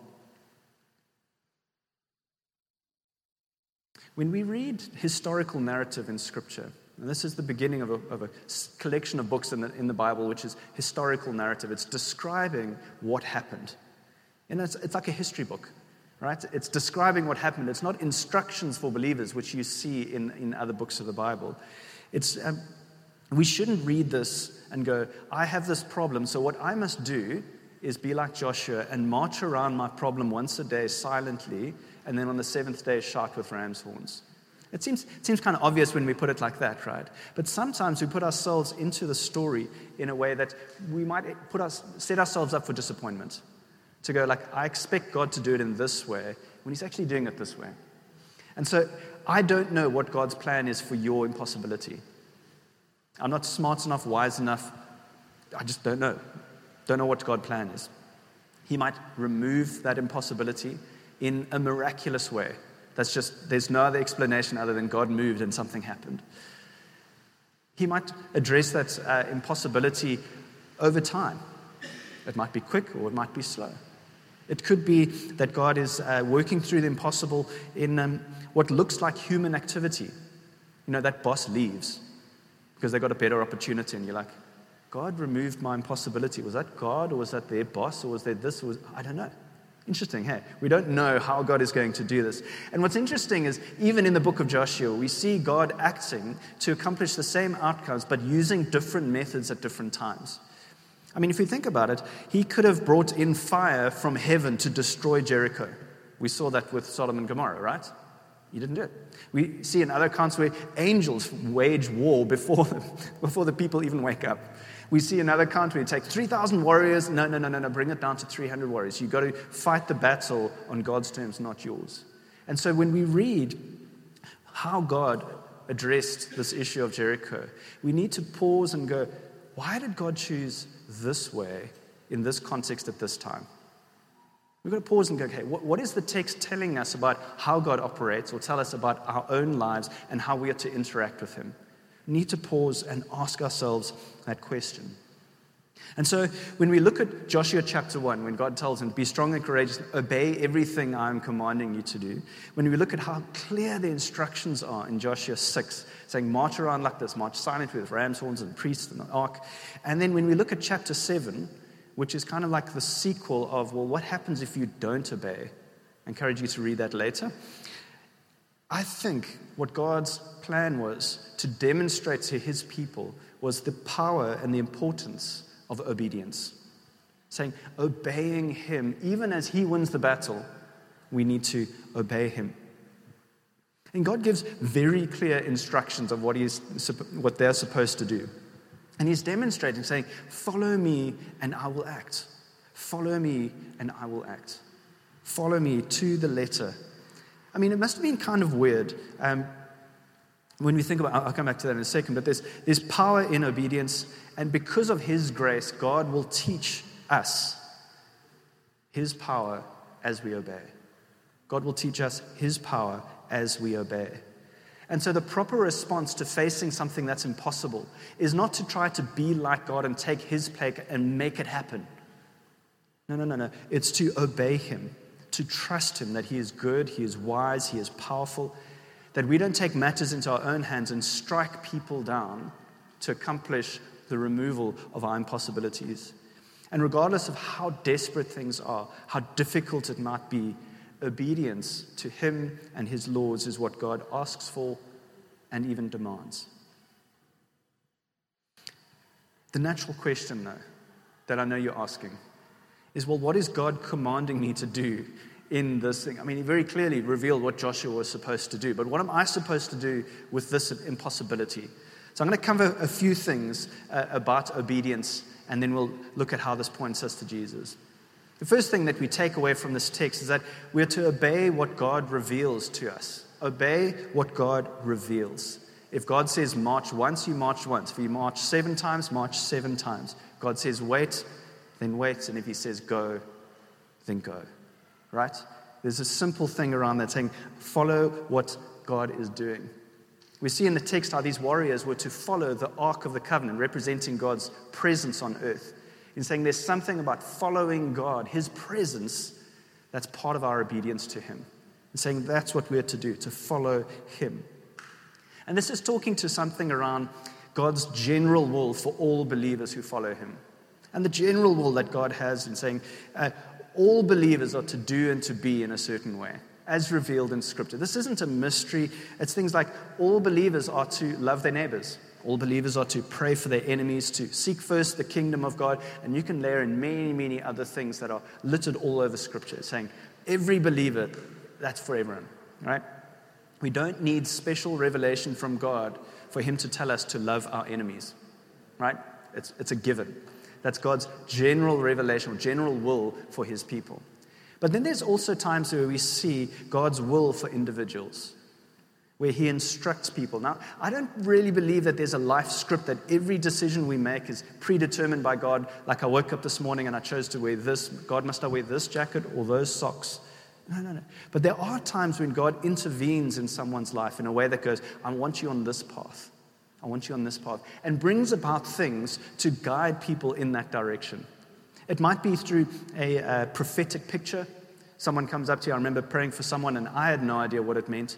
When we read historical narrative in Scripture, and this is the beginning of a, of a collection of books in the, in the Bible, which is historical narrative. It's describing what happened. And it's, it's like a history book, right? It's describing what happened. It's not instructions for believers, which you see in, in other books of the Bible. It's um, we shouldn't read this and go, I have this problem, so what I must do is be like Joshua and march around my problem once a day silently, and then on the seventh day shout with ram's horns. It seems, it seems kind of obvious when we put it like that, right? But sometimes we put ourselves into the story in a way that we might put us, set ourselves up for disappointment. To go like, I expect God to do it in this way, when he's actually doing it this way. And so I don't know what God's plan is for your impossibility. I'm not smart enough, wise enough. I just don't know. Don't know what God's plan is. He might remove that impossibility in a miraculous way. That's just, there's no other explanation other than God moved and something happened. He might address that uh, impossibility over time. It might be quick or it might be slow. It could be that God is uh, working through the impossible in um, what looks like human activity. You know, that boss leaves because they got a better opportunity, and you're like, God removed my impossibility. Was that God, or was that their boss, or was there this? Or was, I don't know. Interesting, hey? We don't know how God is going to do this. And what's interesting is, even in the book of Joshua, we see God acting to accomplish the same outcomes, but using different methods at different times. I mean, if you think about it, he could have brought in fire from heaven to destroy Jericho. We saw that with Sodom and Gomorrah, right? He didn't do it. We see in other accounts where angels wage war before the, before the people even wake up. We see another count where it takes three thousand warriors. No, no, no, no, no, bring it down to three hundred warriors. You've got to fight the battle on God's terms, not yours. And so when we read how God addressed this issue of Jericho, we need to pause and go, why did God choose this way in this context at this time? We've got to pause and go, okay, what, what is the text telling us about how God operates, or tell us about our own lives and how we are to interact with him? We need to pause and ask ourselves that question. And so when we look at Joshua chapter one, when God tells him, be strong and courageous, obey everything I am commanding you to do, when we look at how clear the instructions are in Joshua six, saying march around like this, march silently with ram's horns and priests and the ark, and then when we look at chapter seven, which is kind of like the sequel of, well, what happens if you don't obey? I encourage you to read that later. I think what God's plan was to demonstrate to his people was the power and the importance of obedience. Saying, obeying him, even as he wins the battle, we need to obey him. And God gives very clear instructions of what, he's, what they're supposed to do. And he's demonstrating, saying, follow me and I will act. Follow me and I will act. Follow me to the letter. I mean, it must have been kind of weird. Um, when we think about, I'll come back to that in a second, but there's, there's power in obedience. And because of his grace, God will teach us his power as we obey. God will teach us his power as we obey. And so the proper response to facing something that's impossible is not to try to be like God and take his place and make it happen. No, no, no, no. It's to obey him, to trust him that he is good, he is wise, he is powerful, that we don't take matters into our own hands and strike people down to accomplish the removal of our impossibilities. And regardless of how desperate things are, how difficult it might be, obedience to him and his laws is what God asks for and even demands. The natural question, though, that I know you're asking is, well, what is God commanding me to do in this thing? I mean, he very clearly revealed what Joshua was supposed to do, but what am I supposed to do with this impossibility? So I'm going to cover a few things uh, about obedience, and then we'll look at how this points us to Jesus. The first thing that we take away from this text is that we're to obey what God reveals to us. Obey what God reveals. If God says march once, you march once. If you march seven times, march seven times. God says wait, then wait. And if he says go, then go. Right? There's a simple thing around that saying follow what God is doing. We see in the text how these warriors were to follow the Ark of the Covenant, representing God's presence on earth. In saying there's something about following God, his presence, that's part of our obedience to him. And saying that's what we're to do, to follow him. And this is talking to something around God's general will for all believers who follow him. And the general will that God has in saying uh, all believers are to do and to be in a certain way, as revealed in Scripture. This isn't a mystery. It's things like all believers are to love their neighbors. All believers are to pray for their enemies, to seek first the kingdom of God, and you can layer in many, many other things that are littered all over Scripture, saying every believer, that's for everyone, right? We don't need special revelation from God for him to tell us to love our enemies, right? It's, it's a given. That's God's general revelation, or general will for his people. But then there's also times where we see God's will for individuals, where he instructs people. Now, I don't really believe that there's a life script that every decision we make is predetermined by God. Like I woke up this morning and I chose to wear this. God, must I wear this jacket or those socks? No, no, no. But there are times when God intervenes in someone's life in a way that goes, I want you on this path. I want you on this path. And brings about things to guide people in that direction. It might be through a, a prophetic picture. Someone comes up to you. I remember praying for someone and I had no idea what it meant.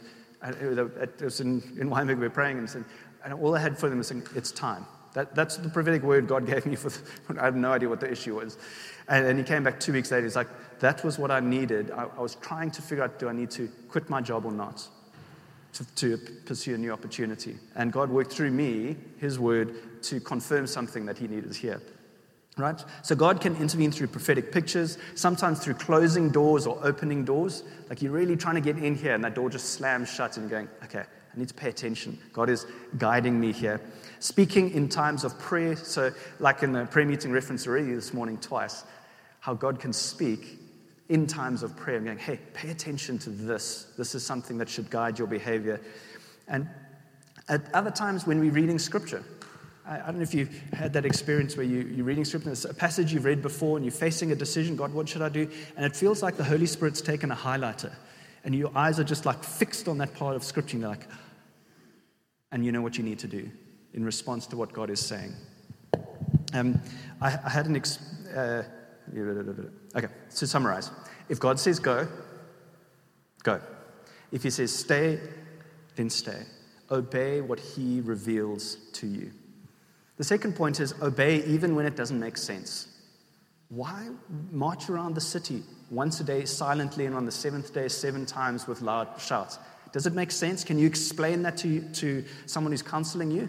It was in, in Wynberg, we were praying and saying, and all I had for them was saying, it's time. That, that's the prophetic word God gave me. For the, I have no idea what the issue was. And, and he came back two weeks later. He's like, that was what I needed. I, I was trying to figure out, do I need to quit my job or not to, to pursue a new opportunity? And God worked through me, his word, to confirm something that he needed to hear. Right? So God can intervene through prophetic pictures, sometimes through closing doors or opening doors. Like you're really trying to get in here and that door just slams shut and you're going, okay, I need to pay attention. God is guiding me here. Speaking in times of prayer, so like in the prayer meeting reference already this morning twice, how God can speak in times of prayer. I'm going, hey, pay attention to this. This is something that should guide your behavior. And at other times when we're reading Scripture, I, I don't know if you've had that experience where you, you're reading Scripture, and it's a passage you've read before, and you're facing a decision, God, what should I do? And it feels like the Holy Spirit's taken a highlighter, and your eyes are just like fixed on that part of Scripture, and you're like, and you know what you need to do in response to what God is saying. Um, I, I had an... Ex- uh, okay, to summarize. If God says go, go. If he says stay, then stay. Obey what he reveals to you. The second point is obey even when it doesn't make sense. Why march around the city once a day silently and on the seventh day seven times with loud shouts? Does it make sense? Can you explain that to, to someone who's counseling you?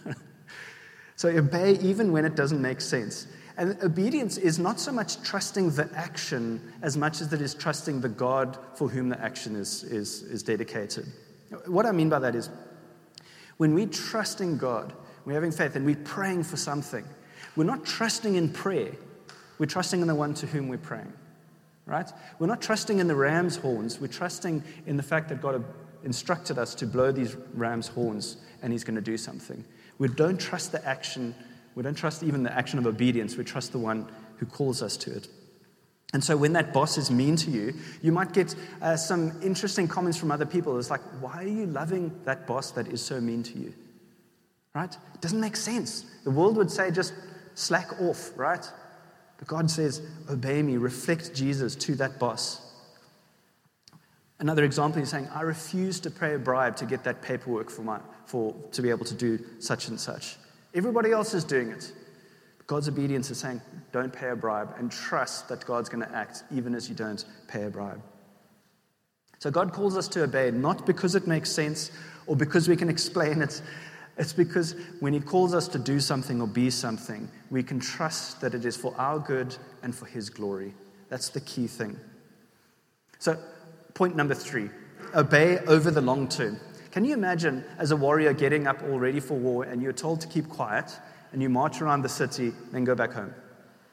So obey even when it doesn't make sense. And obedience is not so much trusting the action as much as it is trusting the God for whom the action is, is, is dedicated. What I mean by that is when we trust in God, we're having faith and we're praying for something, we're not trusting in prayer, we're trusting in the one to whom we're praying, right? We're not trusting in the ram's horns, we're trusting in the fact that God instructed us to blow these ram's horns and he's going to do something. We don't trust the action. We don't trust even the action of obedience. We trust the one who calls us to it. And so when that boss is mean to you, you might get uh, some interesting comments from other people. It's like, why are you loving that boss that is so mean to you? Right? It doesn't make sense. The world would say just slack off, right? But God says, obey me, reflect Jesus to that boss. Another example is saying, I refuse to pay a bribe to get that paperwork for my, for to be able to do such and such. Everybody else is doing it. God's obedience is saying, don't pay a bribe and trust that God's going to act even as you don't pay a bribe. So God calls us to obey, not because it makes sense or because we can explain it. It's because when he calls us to do something or be something, we can trust that it is for our good and for his glory. That's the key thing. So point number three, obey over the long term. Can you imagine as a warrior getting up all ready for war and you're told to keep quiet and you march around the city, then go back home?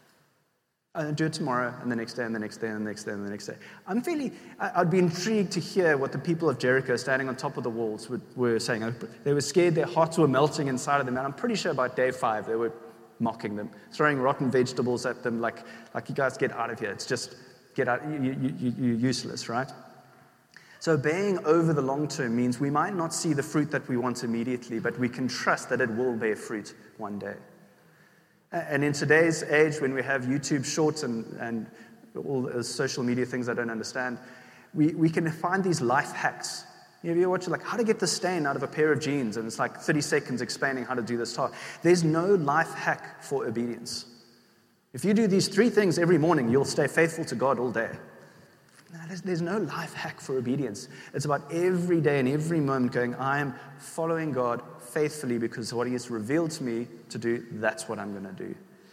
Uh, do it tomorrow and the next day and the next day and the next day and the next day. I'm fairly, I'd be intrigued to hear what the people of Jericho standing on top of the walls would, were saying. They were scared, their hearts were melting inside of them. And I'm pretty sure by day five they were mocking them, throwing rotten vegetables at them like, like you guys get out of here. It's just, get out, you, you, you, you're useless, right? So obeying over the long term means we might not see the fruit that we want immediately, but we can trust that it will bear fruit one day. And in today's age, when we have YouTube Shorts and, and all the social media things I don't understand, we, we can find these life hacks. You know, you watch like how to get the stain out of a pair of jeans, and it's like thirty seconds explaining how to do this task. There's no life hack for obedience. If you do these three things every morning, you'll stay faithful to God all day. No, there's, there's no life hack for obedience. It's about every day and every moment going, I am following God faithfully because what he has revealed to me to do, that's what I'm going to do.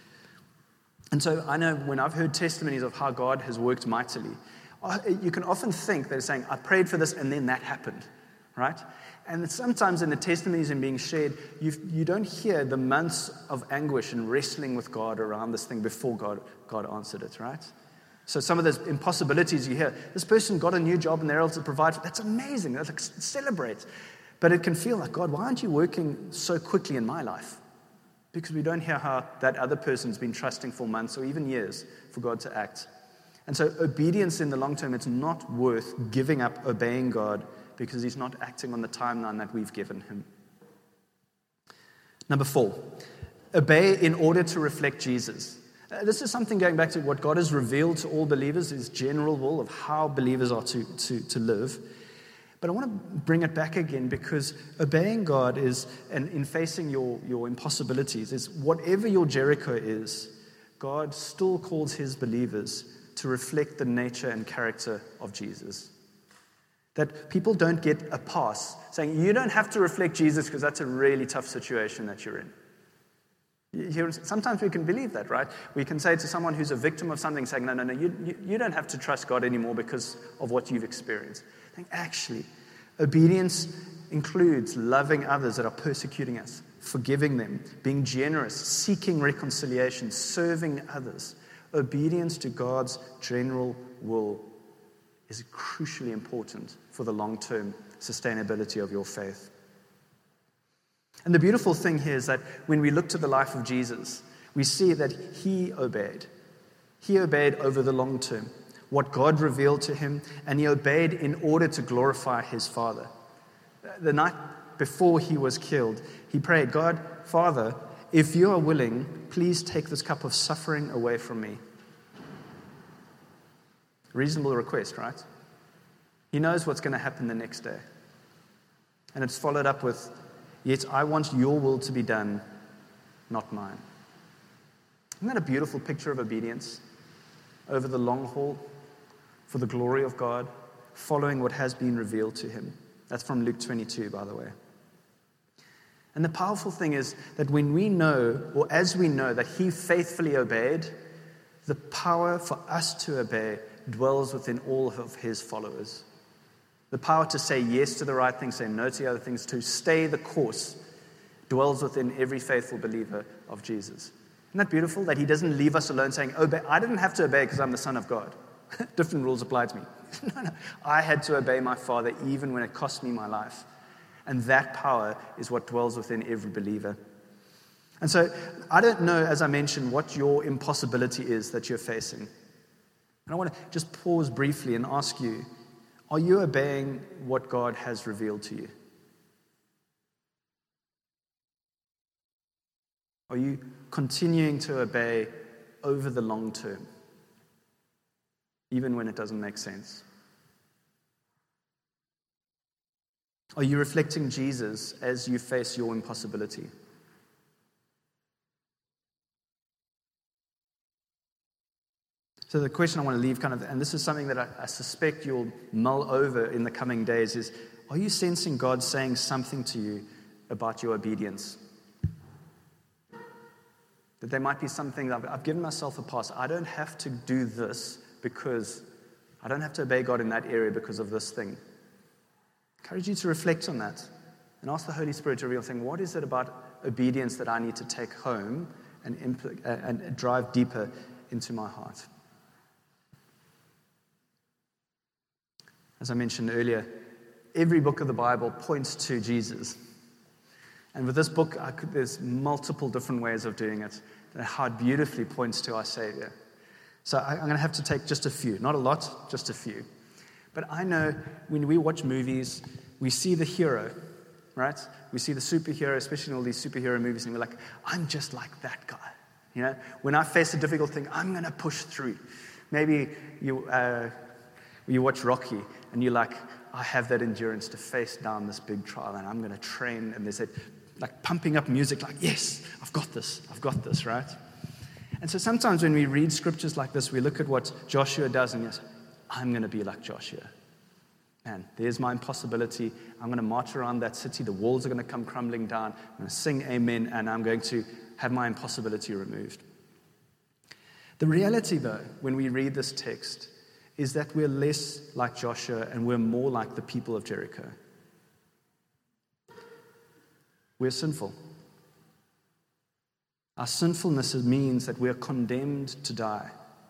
And so I know when I've heard testimonies of how God has worked mightily, you can often think they're saying, I prayed for this and then that happened, right? And sometimes in the testimonies and being shared, you you don't hear the months of anguish and wrestling with God around this thing before God, God answered it, right? So some of those impossibilities you hear, this person got a new job and they're able to provide. That's amazing. That's like, celebrate. But it can feel like, God, why aren't you working so quickly in my life? Because we don't hear how that other person's been trusting for months or even years for God to act. And so obedience in the long term, it's not worth giving up obeying God because he's not acting on the timeline that we've given him. Number four, obey in order to reflect Jesus. Uh, this is something going back to what God has revealed to all believers, his general will of how believers are to, to, to live. But I want to bring it back again because obeying God is, and in facing your, your impossibilities, is whatever your Jericho is, God still calls his believers to reflect the nature and character of Jesus. That people don't get a pass saying, you don't have to reflect Jesus because that's a really tough situation that you're in. You, sometimes we can believe that, right? We can say to someone who's a victim of something, saying, no, no, no, you, you, you don't have to trust God anymore because of what you've experienced. I think actually, obedience includes loving others that are persecuting us, forgiving them, being generous, seeking reconciliation, serving others. Obedience to God's general will is crucially important for the long-term sustainability of your faith. And the beautiful thing here is that when we look to the life of Jesus, we see that he obeyed. He obeyed over the long term, what God revealed to him, and he obeyed in order to glorify his Father. The night before he was killed, he prayed, God, Father, if you are willing, please take this cup of suffering away from me. Reasonable request, right? He knows what's going to happen the next day. And it's followed up with, yet I want your will to be done, not mine. Isn't that a beautiful picture of obedience over the long haul for the glory of God, following what has been revealed to him? That's from Luke twenty-two, by the way. And the powerful thing is that when we know, or as we know, that he faithfully obeyed, the power for us to obey dwells within all of his followers. The power to say yes to the right things, say no to the other things, to stay the course, dwells within every faithful believer of Jesus. Isn't that beautiful? That he doesn't leave us alone saying, obey. I didn't have to obey because I'm the Son of God. Different rules apply to me. no, no. I had to obey my Father even when it cost me my life. And that power is what dwells within every believer. And so I don't know, as I mentioned, what your impossibility is that you're facing. And I want to just pause briefly and ask you, are you obeying what God has revealed to you? Are you continuing to obey over the long term, even when it doesn't make sense? Are you reflecting Jesus as you face your impossibility? So the question I want to leave kind of, and this is something that I, I suspect you'll mull over in the coming days, is, are you sensing God saying something to you about your obedience? That there might be something that I've, I've given myself a pass. I don't have to do this because, I don't have to obey God in that area because of this thing. I encourage you to reflect on that and ask the Holy Spirit to reveal, saying, what is it about obedience that I need to take home and, impl- and drive deeper into my heart? As I mentioned earlier, every book of the Bible points to Jesus. And with this book, I could, there's multiple different ways of doing it, and how it beautifully points to our Savior. So I, I'm going to have to take just a few, not a lot, just a few. But I know when we watch movies, we see the hero, right? We see the superhero, especially in all these superhero movies, and we're like, I'm just like that guy. You know, when I face a difficult thing, I'm going to push through. Maybe you uh, you watch Rocky, and you're like, I have that endurance to face down this big trial, and I'm going to train. And there's that, like, pumping up music, like, yes, I've got this, I've got this, right? And so sometimes when we read scriptures like this, we look at what Joshua does, and yes, I'm going to be like Joshua. Man, there's my impossibility. I'm going to march around that city. The walls are going to come crumbling down. I'm going to sing amen, and I'm going to have my impossibility removed. The reality, though, when we read this text, is that we're less like Joshua and we're more like the people of Jericho. We're sinful. Our sinfulness means that we're condemned to die.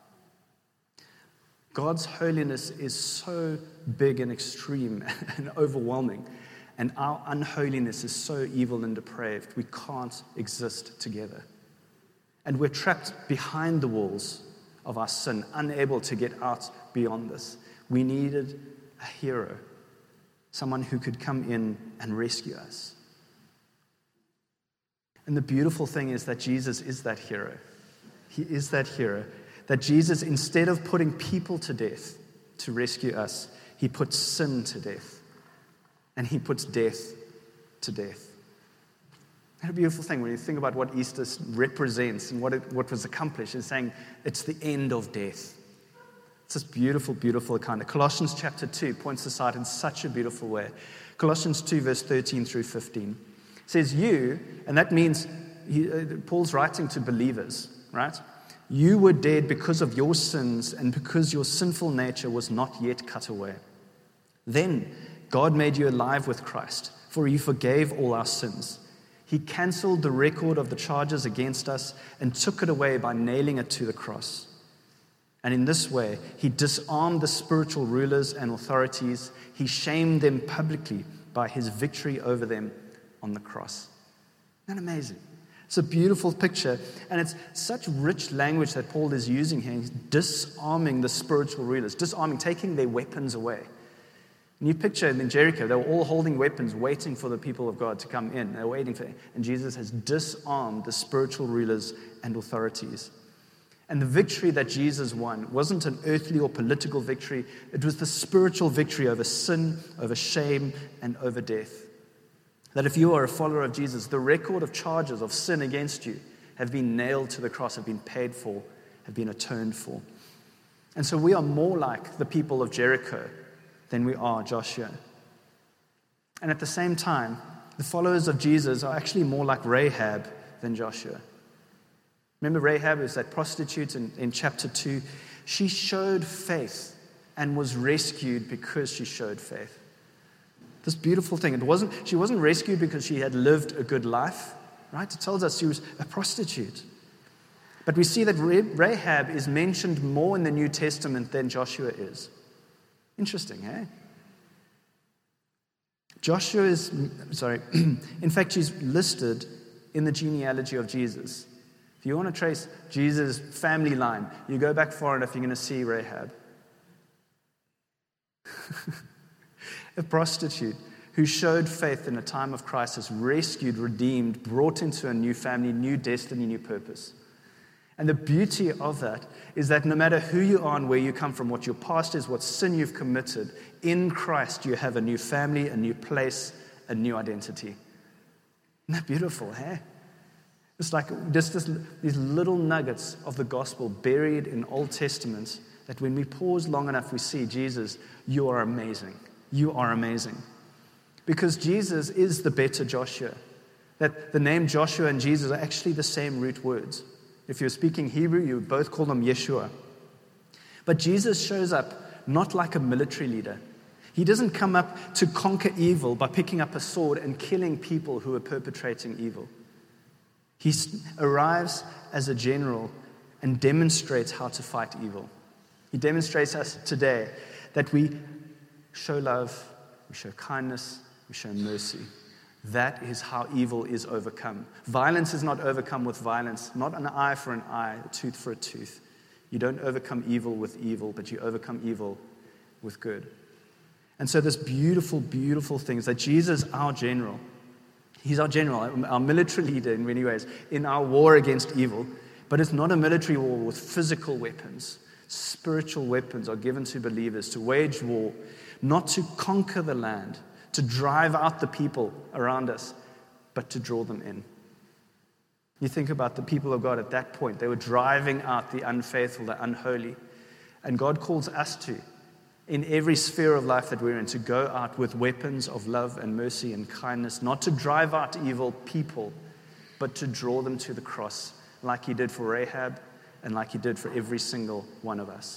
God's holiness is so big and extreme and overwhelming, and our unholiness is so evil and depraved, we can't exist together. And we're trapped behind the walls of our sin, unable to get out beyond this. We needed a hero, someone who could come in and rescue us. And the beautiful thing is that Jesus is that hero. He is that hero. That Jesus, instead of putting people to death to rescue us, he puts sin to death. And he puts death to death. What a beautiful thing when you think about what Easter represents and what it, what was accomplished. It's saying it's the end of death. It's this beautiful, beautiful account. Colossians chapter two points this out in such a beautiful way. Colossians two, verse thirteen through fifteen. Says you, and that means he, uh, Paul's writing to believers, right? You were dead because of your sins and because your sinful nature was not yet cut away. Then God made you alive with Christ. for he forgave all our sins. He canceled the record of the charges against us and took it away by nailing it to the cross. And in this way, he disarmed the spiritual rulers and authorities. He shamed them publicly by his victory over them on the cross. Isn't that amazing? It's a beautiful picture, and it's such rich language that Paul is using here. He's disarming the spiritual rulers, disarming, taking their weapons away. And you picture in Jericho, they were all holding weapons, waiting for the people of God to come in. They're waiting for it. And Jesus has disarmed the spiritual rulers and authorities. And the victory that Jesus won wasn't an earthly or political victory. It was the spiritual victory over sin, over shame, and over death. That if you are a follower of Jesus, the record of charges of sin against you have been nailed to the cross, have been paid for, have been atoned for. And so we are more like the people of Jericho than we are Joshua. And at the same time, the followers of Jesus are actually more like Rahab than Joshua. Remember Rahab was that prostitute in, in chapter two. She showed faith and was rescued because she showed faith. This beautiful thing. It wasn't, she wasn't rescued because she had lived a good life, right? It tells us she was a prostitute. But we see that Rahab is mentioned more in the New Testament than Joshua is. Interesting, eh? Joshua is, sorry, in fact, she's listed in the genealogy of Jesus. If you want to trace Jesus' family line, you go back far enough, you're going to see Rahab. A prostitute who showed faith in a time of crisis, rescued, redeemed, brought into a new family, new destiny, new purpose. And the beauty of that is that no matter who you are and where you come from, what your past is, what sin you've committed, in Christ you have a new family, a new place, a new identity. Isn't that beautiful, hey? It's like just this, these little nuggets of the gospel buried in Old Testament that when we pause long enough, we see, Jesus, you are amazing. You are amazing. Because Jesus is the better Joshua. That the name Joshua and Jesus are actually the same root words. If you're speaking Hebrew, you would both call them Yeshua. But Jesus shows up not like a military leader. He doesn't come up to conquer evil by picking up a sword and killing people who are perpetrating evil. He arrives as a general and demonstrates how to fight evil. He demonstrates us today that we show love, we show kindness, we show mercy. That is how evil is overcome. Violence is not overcome with violence, not an eye for an eye, a tooth for a tooth. You don't overcome evil with evil, but you overcome evil with good. And so this beautiful, beautiful thing is that Jesus, our general, he's our general, our military leader in many ways, in our war against evil, but it's not a military war with physical weapons. Spiritual weapons are given to believers to wage war, not to conquer the land, to drive out the people around us, but to draw them in. You think about the people of God at that point. They were driving out the unfaithful, the unholy. And God calls us to, in every sphere of life that we're in, to go out with weapons of love and mercy and kindness, not to drive out evil people, but to draw them to the cross, like he did for Rahab and like he did for every single one of us.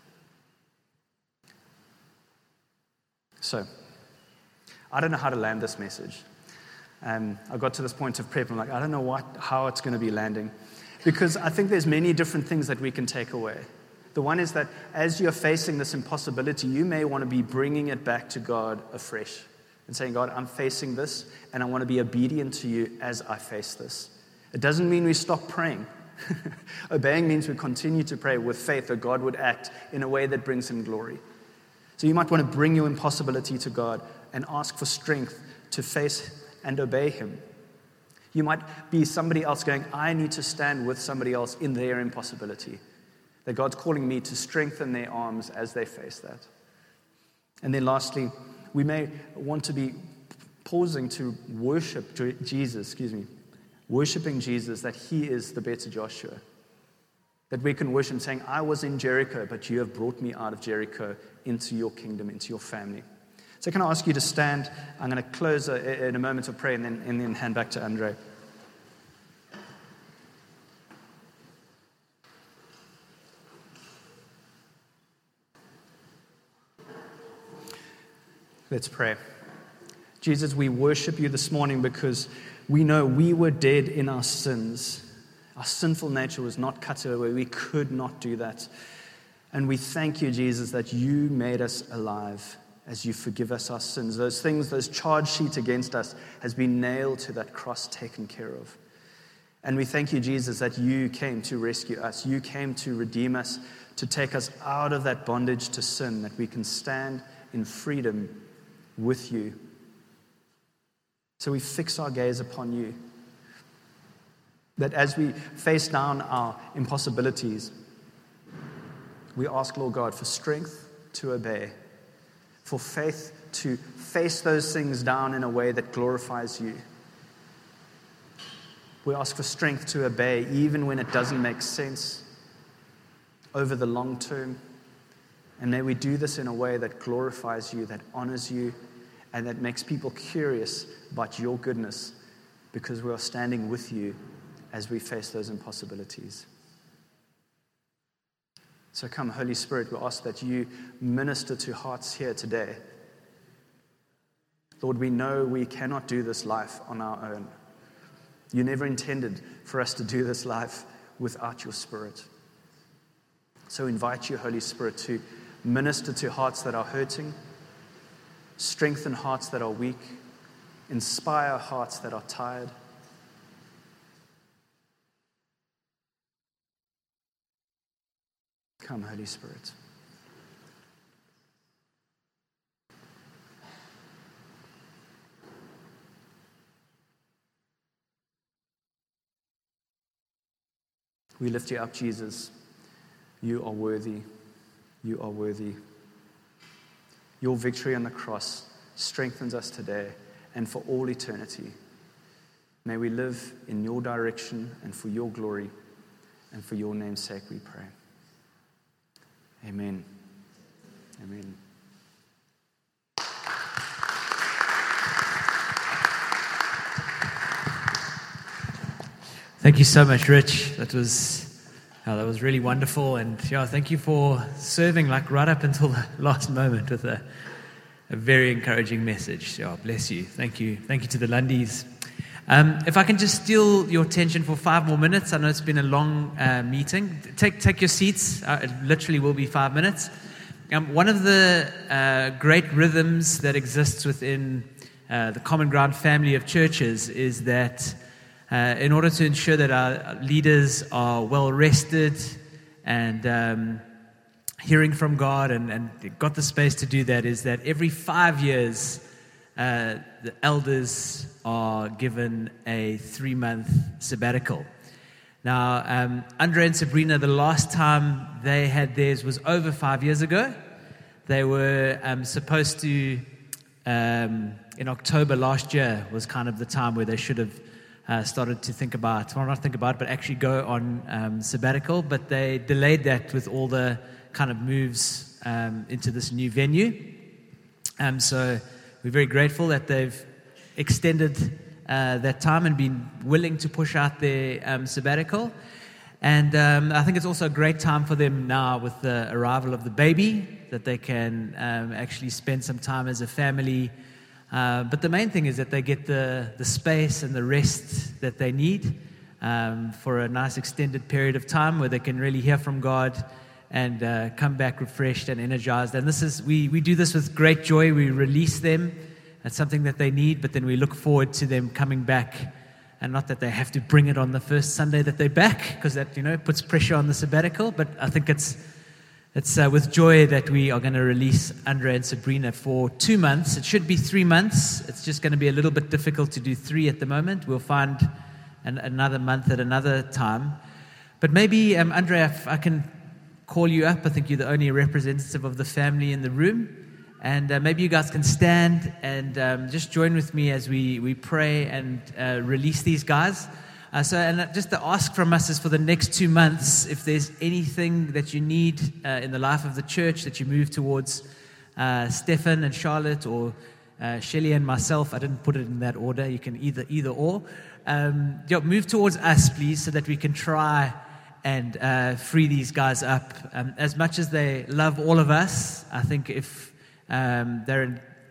So, I don't know how to land this message. Um, I got to this point of prep, I'm like, I don't know what, how it's going to be landing. Because I think there's many different things that we can take away. The one is that as you're facing this impossibility, you may want to be bringing it back to God afresh and saying, God, I'm facing this, and I want to be obedient to you as I face this. It doesn't mean we stop praying. Obeying means we continue to pray with faith that God would act in a way that brings him glory. So you might want to bring your impossibility to God and ask for strength to face and obey him. You might be somebody else going, I need to stand with somebody else in their impossibility. That God's calling me to strengthen their arms as they face that. And then lastly, we may want to be pausing to worship Jesus, excuse me, worshiping Jesus, that he is the better Joshua. That we can worship him saying, I was in Jericho, but you have brought me out of Jericho into your kingdom, into your family. So can I ask you to stand? I'm going to close a, in a moment of prayer and then, and then hand back to Andre. Let's pray. Jesus, we worship you this morning because we know we were dead in our sins. Our sinful nature was not cut away. We could not do that. And we thank you, Jesus, that you made us alive as you forgive us our sins. Those things, those charge sheets against us has been nailed to that cross, taken care of. And we thank you, Jesus, that you came to rescue us. You came to redeem us, to take us out of that bondage to sin, that we can stand in freedom with you. So we fix our gaze upon you. That as we face down our impossibilities, we ask, Lord God, for strength to obey, for faith to face those things down in a way that glorifies you. We ask for strength to obey even when it doesn't make sense over the long term. And may we do this in a way that glorifies you, that honors you, and that makes people curious about your goodness, because we are standing with you as we face those impossibilities. So come, Holy Spirit, we ask that you minister to hearts here today. Lord, we know we cannot do this life on our own. You never intended for us to do this life without your Spirit. So invite you, Holy Spirit, to minister to hearts that are hurting, strengthen hearts that are weak, inspire hearts that are tired. Come, Holy Spirit. We lift you up, Jesus. You are worthy. You are worthy. Your victory on the cross strengthens us today and for all eternity. May we live in your direction and for your glory, and for your name's sake we pray. Amen. Amen. Thank you so much, Rich. That was oh, that was really wonderful, and yeah, thank you for serving like right up until the last moment with a, a very encouraging message. Yeah, bless you. Thank you. Thank you to the Lundys. Um, if I can just steal your attention for five more minutes. I know it's been a long uh, meeting. Take take your seats. Uh, it literally will be five minutes. Um, one of the uh, great rhythms that exists within uh, the Common Ground family of churches is that uh, in order to ensure that our leaders are well rested and um, hearing from God and, and got the space to do that, is that every five years uh, the elders are given a three-month sabbatical. Now, um, Andre and Sabrina, the last time they had theirs was over five years ago. They were um, supposed to, um, in October last year, was kind of the time where they should have uh, started to think about, well, not think about, but actually go on um, sabbatical. But they delayed that with all the kind of moves um, into this new venue. Um, so we're very grateful that they've extended uh, that time and been willing to push out their um, sabbatical. And um, I think it's also a great time for them now with the arrival of the baby, that they can um, actually spend some time as a family. Uh, but the main thing is that they get the, the space and the rest that they need um, for a nice extended period of time where they can really hear from God and uh, come back refreshed and energized. And this is we, we do this with great joy. We release them. That's something that they need, but then we look forward to them coming back. And not that they have to bring it on the first Sunday that they're back, because that, you know, puts pressure on the sabbatical. But I think it's it's uh, with joy that we are going to release Andre and Sabrina for two months. It should be three months. It's just going to be a little bit difficult to do three at the moment. We'll find an, another month at another time. But maybe, um, Andre, if I can call you up. I think you're the only representative of the family in the room. And uh, maybe you guys can stand and um, just join with me as we, we pray and uh, release these guys. Uh, so, and just the ask from us is for the next two months, if there's anything that you need uh, in the life of the church that you move towards uh, Stefan and Charlotte or uh, Shelley and myself. I didn't put it in that order. You can either either or. Um, yeah, move towards us, please, so that we can try and uh, free these guys up. Um, as much as they love all of us, I think if Um, they're in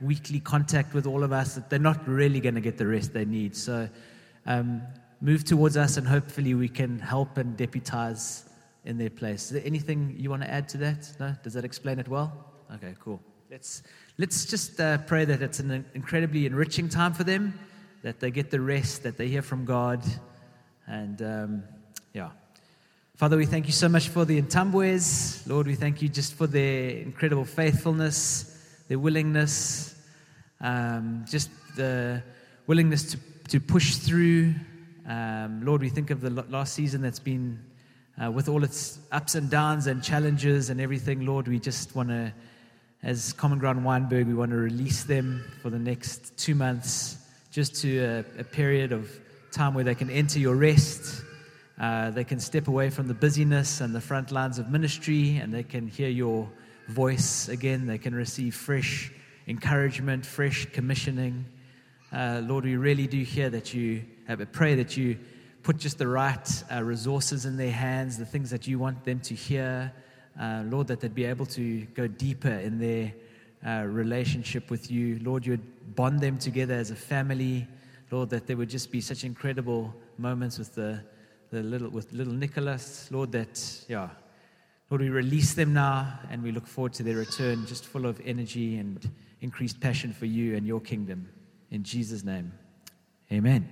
weekly contact with all of us, that they're not really going to get the rest they need. So um, move towards us, and hopefully we can help and deputize in their place. Is there anything you want to add to that? No? Does that explain it well? Okay, cool. Let's let's just uh, pray that it's an incredibly enriching time for them, that they get the rest, that they hear from God, and um, yeah. Father, we thank you so much for the Ntambwes. Lord, we thank you just for their incredible faithfulness, their willingness, um, just the willingness to, to push through. Um, Lord, we think of the last season that's been uh, with all its ups and downs and challenges and everything. Lord, we just want to, as Common Ground Wynberg, we want to release them for the next two months, just to a, a period of time where they can enter your rest. Uh, they can step away from the busyness and the front lines of ministry, and they can hear your voice again. They can receive fresh encouragement, fresh commissioning. Uh, Lord, we really do hear that you have a pray that you put just the right uh, resources in their hands, the things that you want them to hear. Uh, Lord, that they'd be able to go deeper in their uh, relationship with you. Lord, you would bond them together as a family. Lord, that there would just be such incredible moments with the The little with little Nicholas, Lord, that, yeah, Lord, we release them now, and we look forward to their return, just full of energy and increased passion for you and your kingdom. In Jesus' name, amen.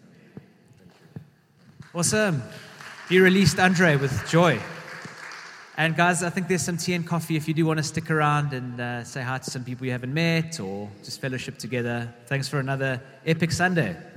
Awesome. You released Andre with joy. And guys, I think there's some tea and coffee if you do want to stick around and uh, say hi to some people you haven't met, or just fellowship together. Thanks for another epic Sunday.